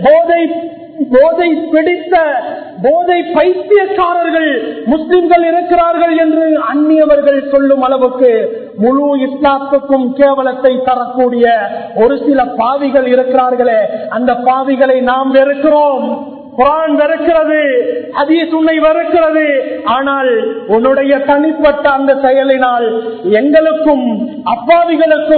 A: போதை பிடித்த போதை பைத்தியக்காரர்கள் முஸ்லிம்கள் இருக்கிறார்கள் என்று அந்நியவர்கள் சொல்லும் அளவுக்கு முழு இஸ்லாத்துக்கும் கேவலத்தை தரக்கூடிய ஒரு சில பாவிகள் இருக்கிறார்களே, அந்த பாவிகளை நாம் வெறுக்கிறோம். குர்ஆன் வெறுக்கிறது, ஹதீஸ் உன்னை வெறுக்கிறது. ஆனால் உன்னுடைய தனிப்பட்ட அந்த செயலினால் எங்களுக்கும் அப்பாவிகளுக்கும்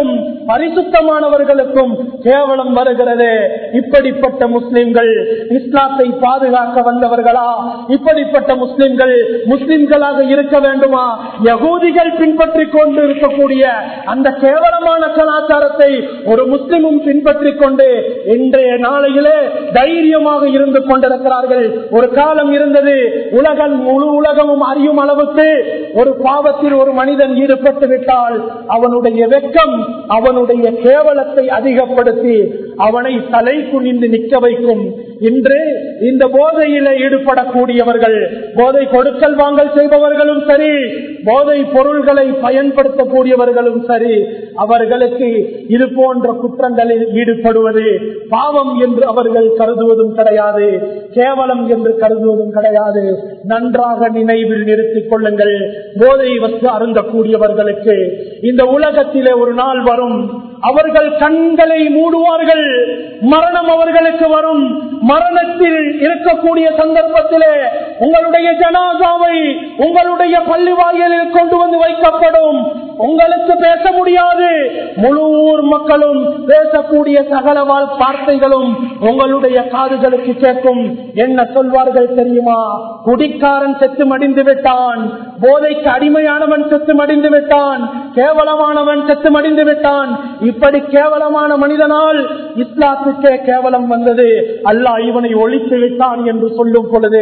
A: பரிசுத்தமானவர்களுக்கும் கேவலம் வருகிறது. இப்படிப்பட்ட முஸ்லிம்கள் இஸ்லாத்தை பாதுகாக்க வந்தவர்களா? இப்படிப்பட்ட முஸ்லிம்கள் முஸ்லிம்களாக இருக்க வேண்டுமா? யகூதிகள் பின்பற்றிக் கொண்டு இருக்கக்கூடிய அந்த கேவலமான கலாச்சாரத்தை ஒரு முஸ்லிமும் பின்பற்றிக் கொண்டு இன்றைய நாளையிலே தைரியமாக இருந்து கொண்டிருக்கிறார்கள். ஒரு காலம் இருந்தது, முழு உலகமும் அறியும் அளவுக்கு ஒரு பாவத்தில் ஒரு மனிதன் ஈடுபட்டு விட்டால் அவனுடைய வெட்கம், அவனுடைய கேவலத்தை அதிகப்படுத்தி அவனை தலை குனிந்து நிற்க வைக்கும். இன்று இந்த போதையில ஈடுபடக்கூடியவர்கள், போதை கொடுக்கல் வாங்கல் செய்பவர்களும் சரி, போதை பொருள்களை பயன்படுத்தக்கூடியவர்களும் சரி, அவர்களுக்கு இது போன்ற குற்றங்களில் ஈடுபடுவது பாவம் என்று அவர்கள் கருதுவதும் கிடையாது, கேவலம் என்று கருதுவதும் கிடையாது. நன்றாக நினைவில் நிறுத்திக் கொள்ளுங்கள். போதை வஸ்து அருந்தக்கூடியவர்களுக்கு இந்த உலகத்திலே ஒரு நாள் வரும், அவர்கள் கண்களை மூடுவார்கள், மரணம் அவர்களுக்கு வரும். மரணத்தில் இருக்கக்கூடிய சந்தர்ப்பத்திலே உங்களுடைய ஜனாசாவை உங்களுடைய பள்ளி வாயிலில் கொண்டு வந்து வைக்கப்படும். உங்களுக்கு பேச முடியாது, முழு ஊர் மக்களும் பேசக்கூடிய சகல வார்த்தைகளும் உங்களுடைய காதுகளுக்கு கேட்கும். என்ன சொல்வார்கள் தெரியுமா? குடிக்காரன் செத்து மடிந்து விட்டான், போதைக்கு அடிமையானவன் செத்து மடிந்து விட்டான், கேவலமானவன் செத்து மடிந்து விட்டான். இப்படி கேவலமான மனிதனால் இஸ்லாத்துக்கே கேவலம் வந்தது, அல்லாஹ் இவனை ஒழித்து விட்டான் என்று சொல்லும் பொழுது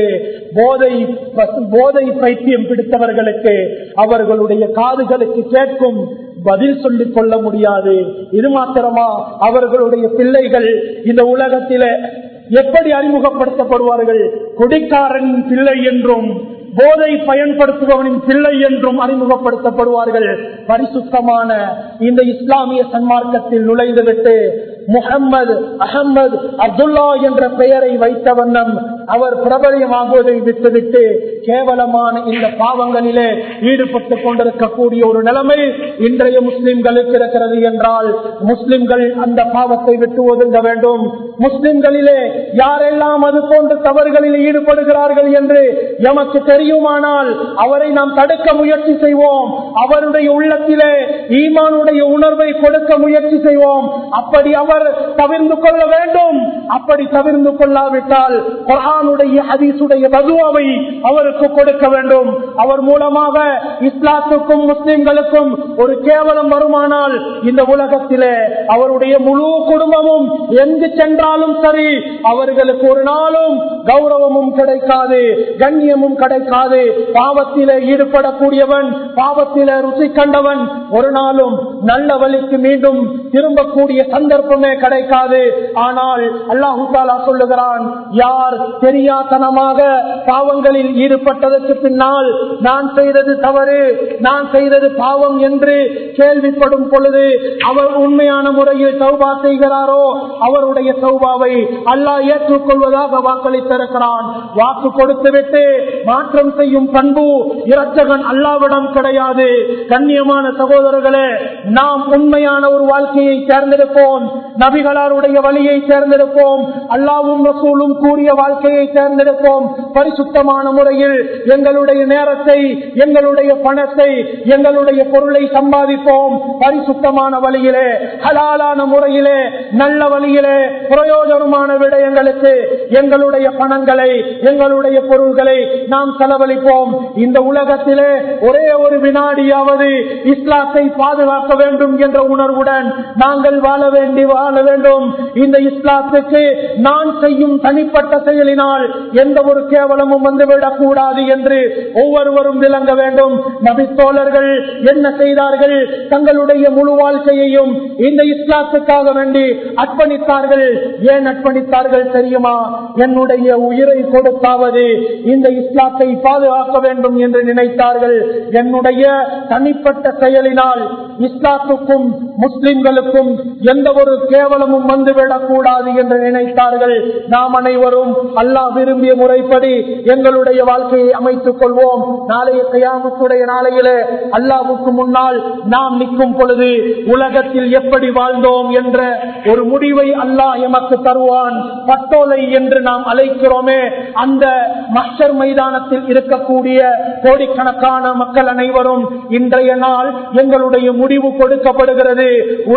A: போதை பைத்தியம் பிடித்தவர்களுக்கு அவர்களுடைய காதுகளுக்கு கேட்கும், பதில் சொல்லிக் கொள்ள முடியாது. இது மாத்திரமா, அவர்களுடைய பிள்ளைகள் இந்த உலகத்திலே எப்படி அறிமுகப்படுத்தப்படுவார்கள்? குடிக்காரன் பிள்ளை என்றும் போதை பயன்படுத்துபவனின் பிள்ளை என்றும் அறிமுகப்படுத்தப்படுவார்கள். பரிசுத்தமான இந்த இஸ்லாமிய சன்மார்க்கத்தில் நுழைந்துவிட்டு முஹம்மது, அஹமது, அப்துல்லா என்ற பெயரை வைத்த வண்ணம் அவர் பிரபலியமாகுவதை விட்டுவிட்டு கேவலமான இந்த பாவங்களிலே ஈடுபட்டுக் கொண்டிருக்கக்கூடிய ஒரு நிலைமை இன்றைய முஸ்லிம்களுக்கு இருக்கிறது என்றால், முஸ்லிம்கள் அந்த பாவத்தை விட்டு ஒதுங்க வேண்டும். முஸ்லிம்களிலே யாரெல்லாம் அது போன்ற தவறுகளில் ஈடுபடுகிறார்கள் என்று எமக்கு தெரியுமானால் அவரை நாம் தடுக்க முயற்சி செய்வோம். அவருடைய உள்ளத்திலே ஈமானுடைய உணர்வை கொடுக்க முயற்சி செய்வோம். அப்படி அவர் தவிர்ந்து கொள்ள வேண்டும். அப்படி தவிர்ந்து கொள்ளாவிட்டால் குர்ஆனுடைய ஹதீஸுடைய பதுவாவை அவருக்கு கொடுக்க வேண்டும். அவர் மூலமாக இஸ்லாத்துக்கும் முஸ்லிம்களுக்கும் ஒரு கேவலம் வருமானால் இந்த உலகத்திலே அவருடைய முழு குடும்பமும் எங்கு சென்றாலும் சரி அவர்களுக்கு ஒரு நாளும் கௌரவமும் கிடைக்காது, கண்ணியமும் கிடைக்காது. பாவத்திலே ஈடுபடக்கூடியவன், பாவத்திலே ருசி கண்டவன் ஒரு நாளும் நல்ல வழிக்கு மீண்டும் திரும்பக்கூடிய சந்தர்ப்பமே கிடைக்காது. ஆனால் அல்லாஹ் தஆலா சொல்லுகிறான், யார் தெரியாதனமாக பாவங்களில் ஈடுபட்டதற்கு பின்னால் நான் செய்தது தவறு, நான் செய்தது பாவம் என்று கேள்விப்படும் பொழுது அவர் உண்மையான முறையில் தௌபா செய்கிறாரோ அவருடைய தௌபாவை அல்லாஹ் ஏற்றுக்கொள்வதாக வாக்களித்திருக்கிறான். வாக்கு கொடுத்துவிட்டு மாற்றம் செய்யும் பண்பு இரட்சகன் அல்லாஹ்விடம் கிடையாது. கண்ணியமான சகோதரர்களே, நாம் உண்மையான ஒரு வாழ்க்கையை தேர்ந்தெடுப்போம், நபிகளாருடைய வழியை தேர்ந்தெடுப்போம், அல்லாஹ்வும் ரசூலும் கூறிய வாழ்க்கையை தேர்ந்தெடுப்போம். பரிசுத்தமான முறையில் எங்களுடைய நேரத்தை, எங்களுடைய பணத்தை, எங்களுடைய பொருளை சம்பாதிப்போம். பரிசுத்தமான வழியிலே, ஹலாலான முறையிலே, நல்ல வழியிலே, பிரயோஜனமான விடயங்களுக்கு எங்களுடைய பணங்களை, எங்களுடைய பொருள்களை நாம் செலவழிப்போம். இந்த உலகத்திலே ஒரே ஒரு வினாடியாவது இஸ்லாத்தை பாதுகாக்க வேண்டும் என்ற உணர்வுடன் நாங்கள் வாழ வேண்டும். இந்த இஸ்லாத்துக்கு நான் செய்யும் தனிப்பட்ட செயலினால் எந்த ஒரு கேவலமும் வந்துவிடக் கூடாது என்று ஒவ்வொருவரும் விளங்க வேண்டும். நபி தோழர்கள் என்ன செய்தார்கள்? தங்களுடைய முழு வாழ்க்கையையும் இந்த இஸ்லாத்துக்காக வேண்டி அர்ப்பணித்தார்கள். ஏன் அர்ப்பணித்தார்கள் தெரியுமா? என்னுடைய உயிரை கொடுத்தாவது இந்த இஸ்லாத்தை பாதுகாக்க வேண்டும் என்று நினைத்தார்கள். என்னுடைய தனிப்பட்ட செயலினால் இஸ்லாத்துக்கும் முஸ்லிம்களுக்கும் எந்த ஒரு கேவலமும் வந்துவிடக் கூடாது என்று நினைத்தார்கள். நாம் அனைவரும் அல்லாஹ் விரும்பிய முறைப்படி எங்களுடைய வாழ்க்கையை அமைத்துக் கொள்வோம். நாளைய கியாமத்துடைய நாளையிலே அல்லாஹ்வுக்கு முன்னால் நாம் நிற்கும் பொழுது உலகத்தில் எப்படி வாழ்ந்தோம் என்ற ஒரு முடிவை அல்லாஹ் எமக்கு தருவான். பட்டோலை என்று நாம் அழைக்கிறோமே, அந்த மஹ்ஷர் மைதானத்தில் இருக்கக்கூடிய கோடிக்கணக்கான மக்கள் அனைவரும் இன்றைய நாள் எங்களுடைய முடிவு கொடுக்கப்படுகிறது.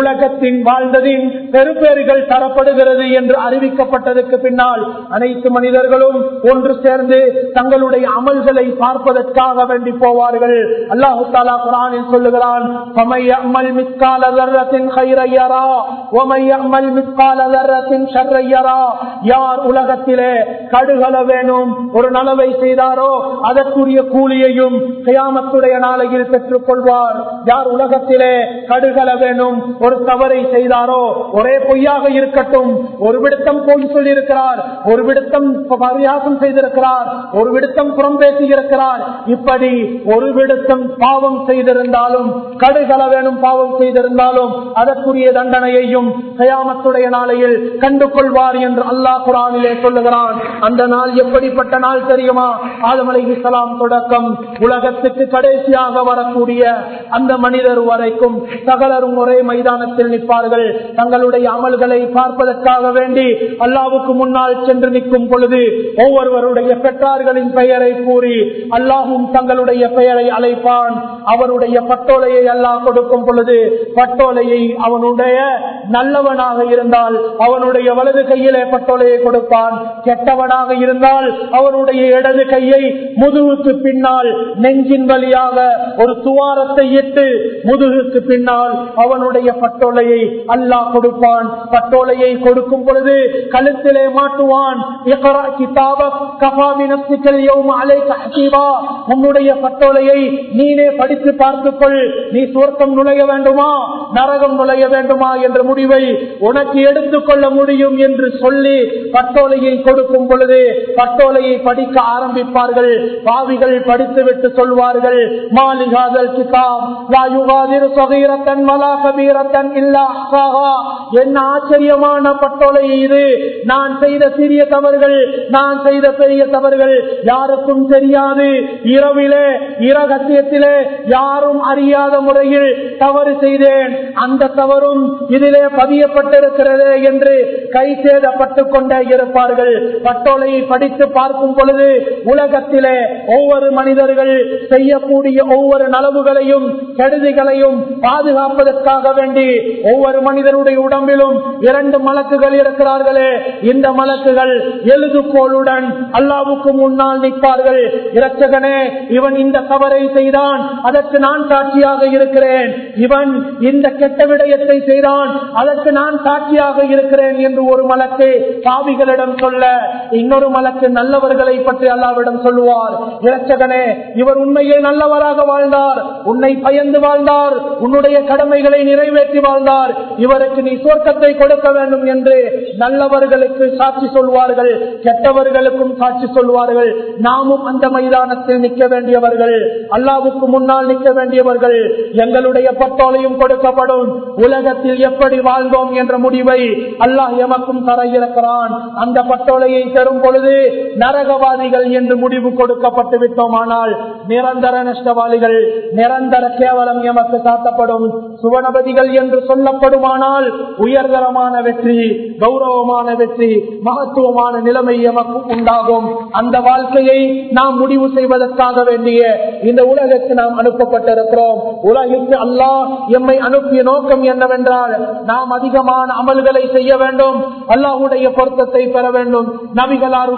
A: உலகத்தின் வாழ்ந்ததின் பெருப்பேறுகள் தரப்படுகிறது என்று அறிவிக்கப்பட்டதற்கு பின்னால் அனைத்து மனிதர்களும் ஒன்று சேர்ந்து தங்களுடைய அமல்களை பார்ப்பதற்காக வேண்டி போவார்கள். அல்லாஹு தஆலா குர்ஆனில் சொல்லுகிறான், ஃபமை யஅமல் மிஸ்கால ذرத்தின் கைரை யரா வமை யஅமல் மிஸ்கால ذرத்தின் ஷர்ரை யரா. யார் உலகத்திலே கடுகளவேனும் ஒரு நலவை செய்தாரோ அதற்குரிய கூலியையும் கியாமத்துடைய நாளையில் பெற்றுக் கொள்வார். யார் உலகத்திலே கடுகளவேனும் ஒரு தவறை செய்தாரோ, ஒரே பொய்யாக இருக்கட்டும், ஒரு விடுத்தம் பொய் சொல்லியிருக்கிறார், ஒரு விடுத்தம் பரியாசம் செய்திருக்கிறார், ஒரு விடுத்தம் புறம் பேசியிருக்கிறார், இப்படி ஒரு விடுத்தம் பாவம் செய்திருந்தாலும் கடுகளவேனும் பாவம் செய்திருந்தாலும் அதற்குரிய தண்டனையையும் கியாமத்துடைய நாளையில் கண்டு கொள்வார் என்று அல்லாஹ் குர்ஆனிலே சொல்லுகிறான். அந்த நாள் எப்படிப்பட்ட நாள் தெரியுமா? ஆதம் அலைஹிஸ்ஸலாம் தொடக்கம் உலகத்துக்கு கடைசியாக வரக்கூடிய அந்த மனிதர் வரைக்கும் சகலரும் ஒரே மைதானத்தில் நிற்பார்கள். தங்களுடைய அமல்களை பார்ப்பதற்காக வேண்டி அல்லாஹ்வுக்கு முன்னால் சென்று நிற்கும் பொழுது ஒவ்வொருவருடைய பெற்றார்களின் பெயரை கூறி அல்லாஹும் தங்களுடைய பெயரை அழைப்பான். அவருடைய பட்டோலையை அல்லாஹ் கொடுக்கும் பொழுது பட்டோலையை அவனுடைய நல்லவனாக இருந்தால் அவனுடைய வலது கையிலே பட்டோலையை கொடுப்பான், கெட்டவனாக இருந்தால் அவனுடைய இடது கையை முதுகுக்கு பின்னால் நெஞ்சின் வழியாக ஒரு துவாரத்தை இட்டு முதுகுக்கு பின்னால் அவனுடைய பட்டோலையை அல்லாஹ் கொடுப்பான். பட்டோலையை கொடுக்கும் பொழுது கழுத்திலே மாட்டுவான். இக்ரா கிதாபக் கஃபா பினஃப்ஸிகல் யௌம அலைக ஹஸீபா. உன்னுடைய பட்டோலையை நீனே படித்து பார்த்துக்கொள். நீ சொர்க்கம் நுழைய வேண்டுமா நரகம் நுழைய வேண்டுமா என்ற முடிவை உனக்கு எடுத்துக்கொள்ள முடியும் என்று சொல்லி பட்டோலையை கொடுக்கும் பொழுது பட்டோலையை படிக்க ஆரம்பிப்பார்கள். பாவிகள் படித்துவிட்டு சொல்வார்கள், மாலிகாதல் கிதாப் லா யுகாதிரு ஸகீரத்தன் வலா கபீரத்தன் இல்லா அஹ்ஸாஹா. என்ன ஆச்சரியமான பட்டோலை இது! நான் செய்த சிறிய தவறுகள், நான் செய்த பெரிய தவறுகள் யாருக்கும் தெரியாது. இரவிலே இரகசியத்திலே யாரும் அறியாத முறையில் தவறு செய்தேன், அந்த தவறும் இதிலே பதியப்பட்டிருக்கிறது என்று கை சேதப்பட்டுக் கொண்டே இருப்பார்கள். பட்டோலையை படித்து பார்க்கும் பொழுது உலகத்திலே ஒவ்வொரு மனிதர்கள் செய்யக்கூடிய ஒவ்வொரு நலவுகளையும் கெடுதிகளையும் பாதுகாப்பதற்காக வேண்டி ஒவ்வொரு மனிதனுடைய உடம்பிலும் 2 மலக்குகள் இருக்கிறார்களே, இந்த மலக்குகள் எழுதுகோளுடன் அல்லாஹ்வுக்கு முன்னால் நிற்பார்கள். இரட்சகனே, இவன் இந்த தவறை செய்தான், அதற்கு நான் சாட்சியாக இருக்கிறேன். இவன் இந்த கெட்ட விடயத்தை செய்தான், அதற்கு நான் சாட்சியாக இருக்கிறேன் என்று ஒரு மலக்கு பாவிகளிடம் சொல்ல, இன்னொரு மலக்கு நல்லவர்களை பற்றி அல்லாஹ்விடம் சொல்லுவார். இரட்சகனே, இவர் உண்மையில் நல்லவராக வாழ்ந்தார், உன்னை பயந்து வாழ்ந்தார், உன்னுடைய கடமைகளை நிறைவேற்றி வாழ்ந்தார், இவருக்கு நீ சொர்க்கத்தை கொடுக்க வேண்டும் என்று நல்லவர்களுக்கு சாட்சி சொல்வார்கள், கெட்டவர்களுக்கும் சாட்சி சொல்வார்கள். நாமும் அந்த மைதானத்தில் நிற்க வேண்டியவர்கள், அல்லாஹ்வுக்கு முன்னால் நிற்க வேண்டியவர்கள். எங்களுடைய பட்டோலையும் கொடுக்கப்படும். உலகத்தில் எப்படி வாழ்ந்தோம் என்ற முடிவை அல்லாஹ் எமக்கும் தர இருக்கிறான். அந்த பட்டோலையை பெறும் பொழுது நரகவாதிகள் என்று முடிவு கொடுக்கப்பட்டு விட்டோமானால் நிரந்தர நஷ்டவாளிகள், நிரந்தர கேவலம் எமக்கு சாத்தப்படும். சுவனபதிகள் என்று சொல்லப்படுமானால் உயர்தரமான வெற்றி, கௌரவமான வெற்றி, மகத்துவமான நிலைமை எமக்கு உண்டாகும். அந்த வாழ்க்கையை நாம் முடிவு செய்வதற்காக வேண்டிய இந்த உலகத்துக்கு நாம் அனுப்பப்பட்டிருக்கிறோம். உலகிற்கு அல்லாஹ் எம்மை அனுப்பிய நோக்கம் என்னவென்றால் நாம் அதிகமான அமல்களை செய்ய வேண்டும், அல்லாஹ்வுடைய பொருத்தத்தை பெற வேண்டும், நபிகளார்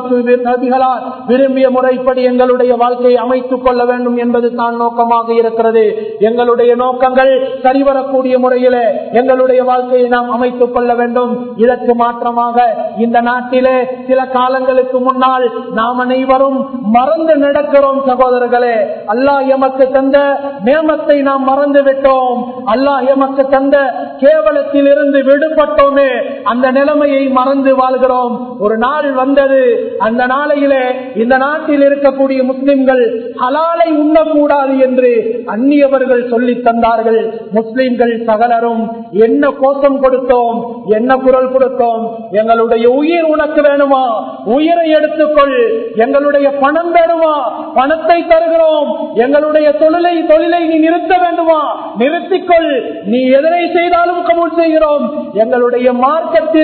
A: விரும்பிய முறைப்படி எங்களுடைய வாழ்க்கையை அமைத்துக் கொள்ள வேண்டும் என்பது தான் நோக்கமாக இருக்கிறது. எங்களுடைய நோக்கங்கள் சரிவரக்கூடிய முறையிலே எங்களுடைய வாழ்க்கையை நாம் அமைத்துக் கொள்ள வேண்டும். இதற்கு மாற்றமாக இந்த நாட்டிலே சில காலங்களுக்கு முன்னால் நாம் அனைவரும் மறந்து நடக்கிறோம். சகோதரர்களே, அல்லாஹ் எமக்கு தந்த நேமத்தை நாம் மறந்து விட்டோம். அல்லாஹ் எமக்கு தந்த கேவலத்தில் இருந்து விடுபட்டோமே, அந்த நிலைமையை மறந்து வாழ்கிறோம். ஒரு நாள் வந்தது, அந்த நாளையிலே இந்த நாட்டில் இருக்கக்கூடிய முஸ்லிம்கள் ஹலாலை உண்ணக்கூடாது என்று அந்நியவர்கள் சொல்லி தந்தார்கள். முஸ்லிம்கள் சகலரும் என்ன கோஷம் கொடுத்தோம், என்ன குரல் கொடுத்தோம்? எங்களுடைய உயிர் உனக்கு வேணுமா? உயிரை எடுத்துக்கொள். எங்களுடைய பணம் வேணுமா? பணத்தை தருகிறோம். எங்களுடைய தொழிலை நீ நிறுத்த வேண்டுமா? நிறுத்திக்கொள். நீ எதனை செய்தாலும் கபூல் செய்கிறோம். எங்களுடைய மார்க்கத்தில்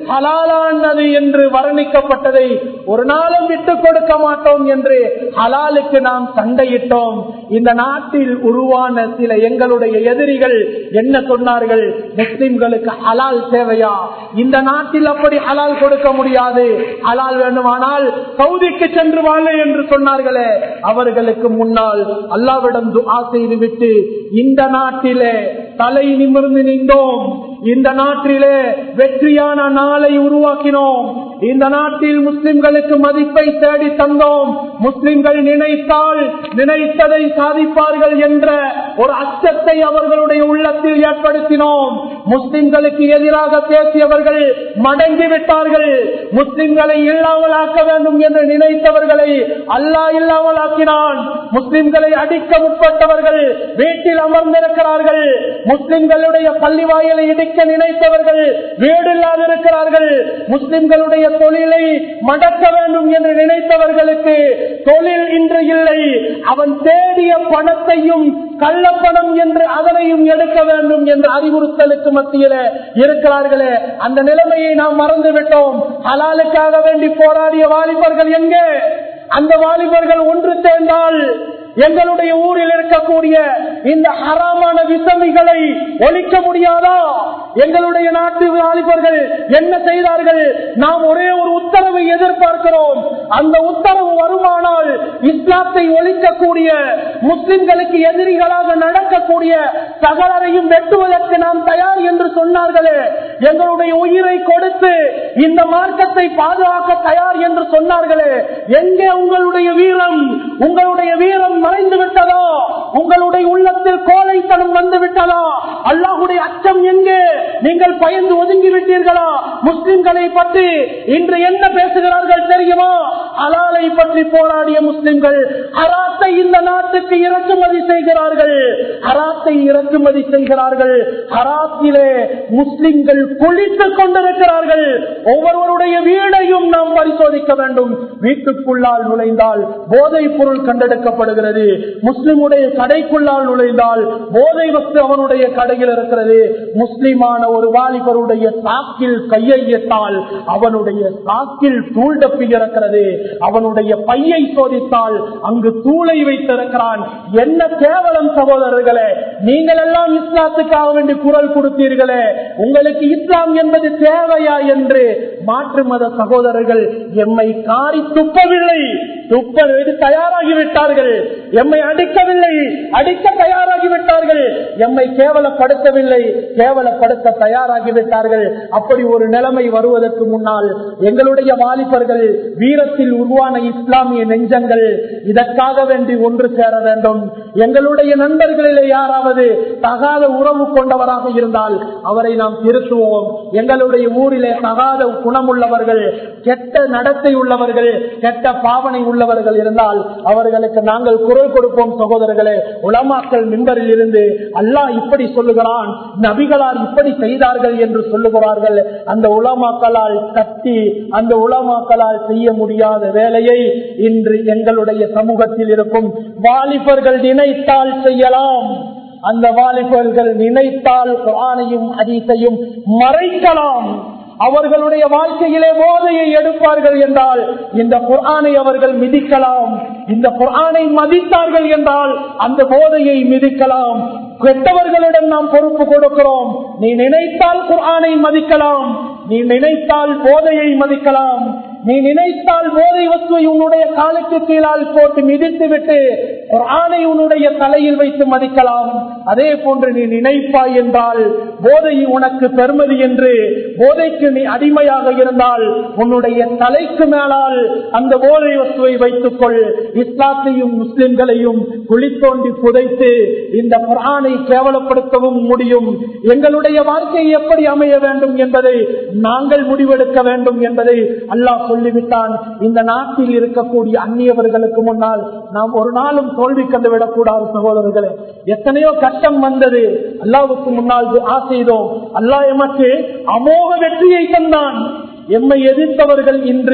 A: ஹலாலானது என்று வர்ணிக்கப்பட்டதை ஒரு நாளும் விட்டுக் கொடுக்க மாட்டோம் என்று ஹலாலுக்கு நாம் சண்டையிட்டோம். இந்த நாட்டில் உருவான சில எங்களுடைய எதிரிகள் என்ன சொன்னார்கள்? முஸ்லிம்களுக்கு ஹலால் தேவையா? இந்த நாட்டில் அப்படி ஹலால் கொடுக்க முடியாது, ஹலால் வேண்டுமானால் சவுதிக்கு சென்று வாழ என்று சொன்னார்களே, அவர்களுக்கு முன்னால் அல்லாஹ்விடம் துஆ செய்துவிட்டு இந்த நாட்டிலே தலை நிமிர்ந்து நின்றோம். இந்த நாட்டிலே வெற்றியான நாளை உருவாக்கினோம். இந்த நாட்டில் முஸ்லிம்களுக்கு மதிப்பை தேடி தந்தோம். முஸ்லிம்கள் நினைத்தால் நினைத்ததை சாதிப்பார்கள் என்ற ஒரு அச்சத்தை அவர்களுடைய உள்ளத்தில் ஏற்படுத்தினோம். முஸ்லிம்களுக்கு எதிராக பேசியவர்கள் மடங்கிவிட்டார்கள். முஸ்லிம்களை இல்லாமலாக்க வேண்டும் என்று நினைத்தவர்களை அல்லாஹ் இல்லாமலாக்கினான். முஸ்லிம்களை அடிக்க முற்பட்டவர்கள் வீட்டில் அமர்ந்திருக்கிறார்கள். முஸ்லிம்களுடைய பள்ளி வாயிலை இடிக்க நினைத்தவர்கள் வீடு இல்லாதிருக்கிறார்கள். முஸ்லிம்களுடைய தொழிலை மடக்க வேண்டும் என்று நினைத்தவர்களுக்கு தொழில் இன்று இல்லை. அவன் தேடிய பணத்தையும் கள்ளப்பணம் என்று அதனையும் எடுக்க வேண்டும் என்ற அறிவுறுத்தலுக்கு மத்தியில இருக்கிறார்களே, அந்த நிலைமையை நாம் மறந்துவிட்டோம். ஹலாலுக்காக வேண்டி போராடிய வாலிபர்கள் எங்கே? அந்த வாலிபர்கள் ஒன்று சேர்ந்தால் எங்களுடைய ஊரில் இருக்கக்கூடிய இந்த ஹராமான விசமிகளை ஒழிக்க முடியாதா? எங்களுடைய நாட்டு வாலிபர்கள் என்ன செய்தார்கள்? நாம் ஒரே ஒரு உத்தரவை எதிர்பார்க்கிறோம். அந்த உத்தரவு வருமானால் இஸ்லாத்தை ஒழிக்கக்கூடிய, முஸ்லிம்களுக்கு எதிரிகளாக நடக்கக்கூடிய சகலரையும் வெட்டுவதற்கு நாம் தயார் என்று சொன்னார்களே, எங்களுடைய உயிரை கொடுத்து இந்த மார்க்கத்தை பாதுகாக்க தயார் என்று சொன்னார்களே, எங்கே உங்களுடைய வீரம்? உங்களுடைய வீரம் மறைந்து விட்டதா? உங்களுடைய உள்ளத்தில் கோழைத்தனம் வந்து விட்டதா? அல்லாஹ்வுடைய அச்சம் எங்கே? நீங்கள் பயந்து ஒதுங்கி விட்டீர்களா? முஸ்லிம்களை பற்றி இன்று என்ன பேசுகிறார்கள் தெரியுமா? ஹலாலை பற்றி போராடிய முஸ்லிம்கள் ஹராத்தை இந்த நாட்டுக்கு இறக்குமதி செய்கிறார்கள். ஹராத்தை இறக்குமதி செய்கிறார்கள். ஹராத்திலே முஸ்லிம்கள் குளித்துக் கொண்டிருக்கிறார்கள். ஒவ்வொருவருடைய வீடையும் நாம் பரிசோதிக்க வேண்டும். வீட்டுக்குள்ளால் நுழைந்தால் போதைப் பொருள் கண்டெடுக்கப்படுகிறது. முஸ்லிமுடைய கடைக்குள்ளால் நுழைந்தால் போதை வஸ்து அவனுடைய கடையில் இருக்கிறது. முஸ்லிமான ஒரு வாலிபருடைய சாக்கில் கையை எட்டால் அவனுடைய சாக்கில் தூள் டப்பி இருக்கிறது. அவனுடைய பையை சோதித்தால் அங்கு தூளை வைத்திருக்கிறான். என்ன கேவலம் சகோதரர்களே! நீங்கள் எல்லாம் இஸ்லாத்துக்காக வேண்டி குரல் கொடுத்தீர்களே, உங்களுக்கு இஸ்லாம் என்பது தேவையா என்று மாற்று மத சகோதரர்கள் எம்மை காரி துப்பவில்லை, துப்ப தயாராகிவிட்டார்கள். எம்மை அடிக்கவில்லை, அடிக்க தயாராகிவிட்டார்கள். எம்மை கேவலப்படுத்தவில்லை, கேவலப்படுத்த தயாராகிவிட்டார்கள். அப்படி ஒரு நிலைமை வருவதற்கு முன்னால் எங்களுடைய வாலிபர்கள் வீரத்தில் உருவான இஸ்லாமிய நெஞ்சங்கள் இதற்காக வேண்டி ஒன்று சேர வேண்டும். எங்களுடைய நண்பர்களிலே யாராவது தகாத உறவு கொண்டவராக இருந்தால் அவரை நாம் திருத்துவோம். எங்களுடைய ஊரிலே தகாத குணமுள்ளவர்கள், கெட்ட நடத்தை உள்ளவர்கள், கெட்ட பாவனை உள்ளவர்கள் இருந்தால் அவர்களுக்கு நாங்கள் குரல் கொடுப்போம். சகோதரர்களே, உலமாக்கள் மின்பரில் இருந்து அல்லாஹ் இப்படி சொல்லுகிறான், நபிகளார் இப்படி செய்தார்கள் என்று சொல்லுகிறார்கள். அந்த உலமாக்களால் தட்டி, அந்த உலமாக்களால் செய்ய முடியாத வேலையை இன்று எங்களுடைய சமூகத்தில் இருக்கும் வாலிபர்கள் நினைத்தால் செய்யலாம். அந்த வாலிபர்கள் நினைத்தால் குர்ஆனையும் ஹதீஸையும் மறைக்கலாம். அவர்களுடைய வாழ்க்கையிலே போதையை எடுப்பார்கள் என்றால் இந்த குர்ஆனை அவர்கள் மிதிக்கலாம். இந்த குர்ஆனை மதித்தார்கள் என்றால் அந்த போதையை மிதிக்கலாம். கெட்டவர்களிடம் நாம் பொறுப்பு கொடுக்கிறோம். நீ நினைத்தால் குர்ஆனை மதிக்கலாம், நீ நினைத்தால் போதையை மதிக்கலாம், நீ நினைத்தால் போதை வஸ்துவை உன்னுடைய காலுக்கு கீழால் போட்டு மிதித்து விட்டு குர்ஆனை உன்னுடைய தலையில் வைத்து மதிக்கலாம். அதே போன்று நீ நினைப்பாய் என்றால் போதை உனக்கு பெருமதி என்று, போதைக்கு நீ அடிமையாக இருந்தால் உன்னுடைய தலைக்கு மேலால் அந்த போதை வஸ்துவை வைத்துக் கொள். இஸ்லாத்தையும் முஸ்லிம்களையும் குளித்தோண்டி புதைத்து இந்த குர்ஆனை கேவலப்படுத்தவும் முடியும். எங்களுடைய வாழ்க்கை எப்படி அமைய வேண்டும் என்பதை நாங்கள் முடிவெடுக்க வேண்டும் என்பதை அல்லாஹ் சொல்லிவிட்டான். இந்த நாட்டில் இருக்கக்கூடிய அந்நியவர்களுக்கு முன்னால் நாம் ஒரு நாளும் தோல்வி கண்டு விடக்கூடாது. சகோதரர்களே, எத்தனையோ கஷ்டம் வந்தது, அல்லாஹ்வுக்கு முன்னால் துஆ செய்தோம். அல்லாஹ் எமக்கு அமோக வெற்றியை தந்தான். எம்மை எதிர்த்தவர்கள் இன்று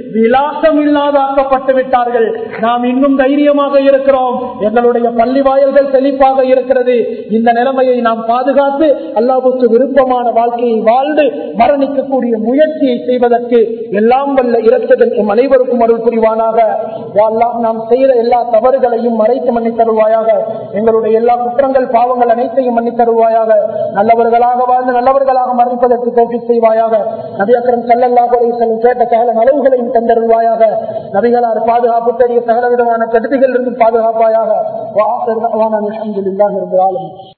A: விலாசம் இல்லாதாக்கப்பட்டு விட்டார்கள். நாம் இன்னும் தைரியமாக இருக்கிறோம். எங்களுடைய பள்ளி வாயில்கள் செழிப்பாக இருக்கிறது. இந்த நிலைமையை நாம் பாதுகாத்து அல்லாஹ்வுக்கு விருப்பமான வாழ்க்கையை வாழ்ந்து மரணிக்கக்கூடிய முயற்சியை செய்வதற்கு எல்லாம் வல்ல இரட்சகன் எம் அனைவருக்கும் அருள் புரிவானாக. யா அல்லாஹ், நாம் செய்த எல்லா தவறுகளையும் மறைத்து மன்னித் தருவாயாக. எங்களுடைய எல்லா குற்றங்கள் பாவங்கள் அனைத்தையும் மன்னித் தருவாயாக. நல்லவர்களாக வாழ்ந்து நல்லவர்களாக மரணிப்பதற்கு தௌஃபீக் செய்வாயாக. நபி அக்ரம் ஸல்லல்லாஹு அலைஹி வஸல்லம் கேட்ட சகல நலவுகளையும் தந்தருள்வாயாக. நபிகளார் பாதுகாப்பு தெரிய சகல விதமான கெடுதிகளிலிருந்து பாதுகாப்பாயாக. வ ஆகிரு தஅவானா அல்ஹம்துலில்லாஹி ரப்பில் ஆலமீன்.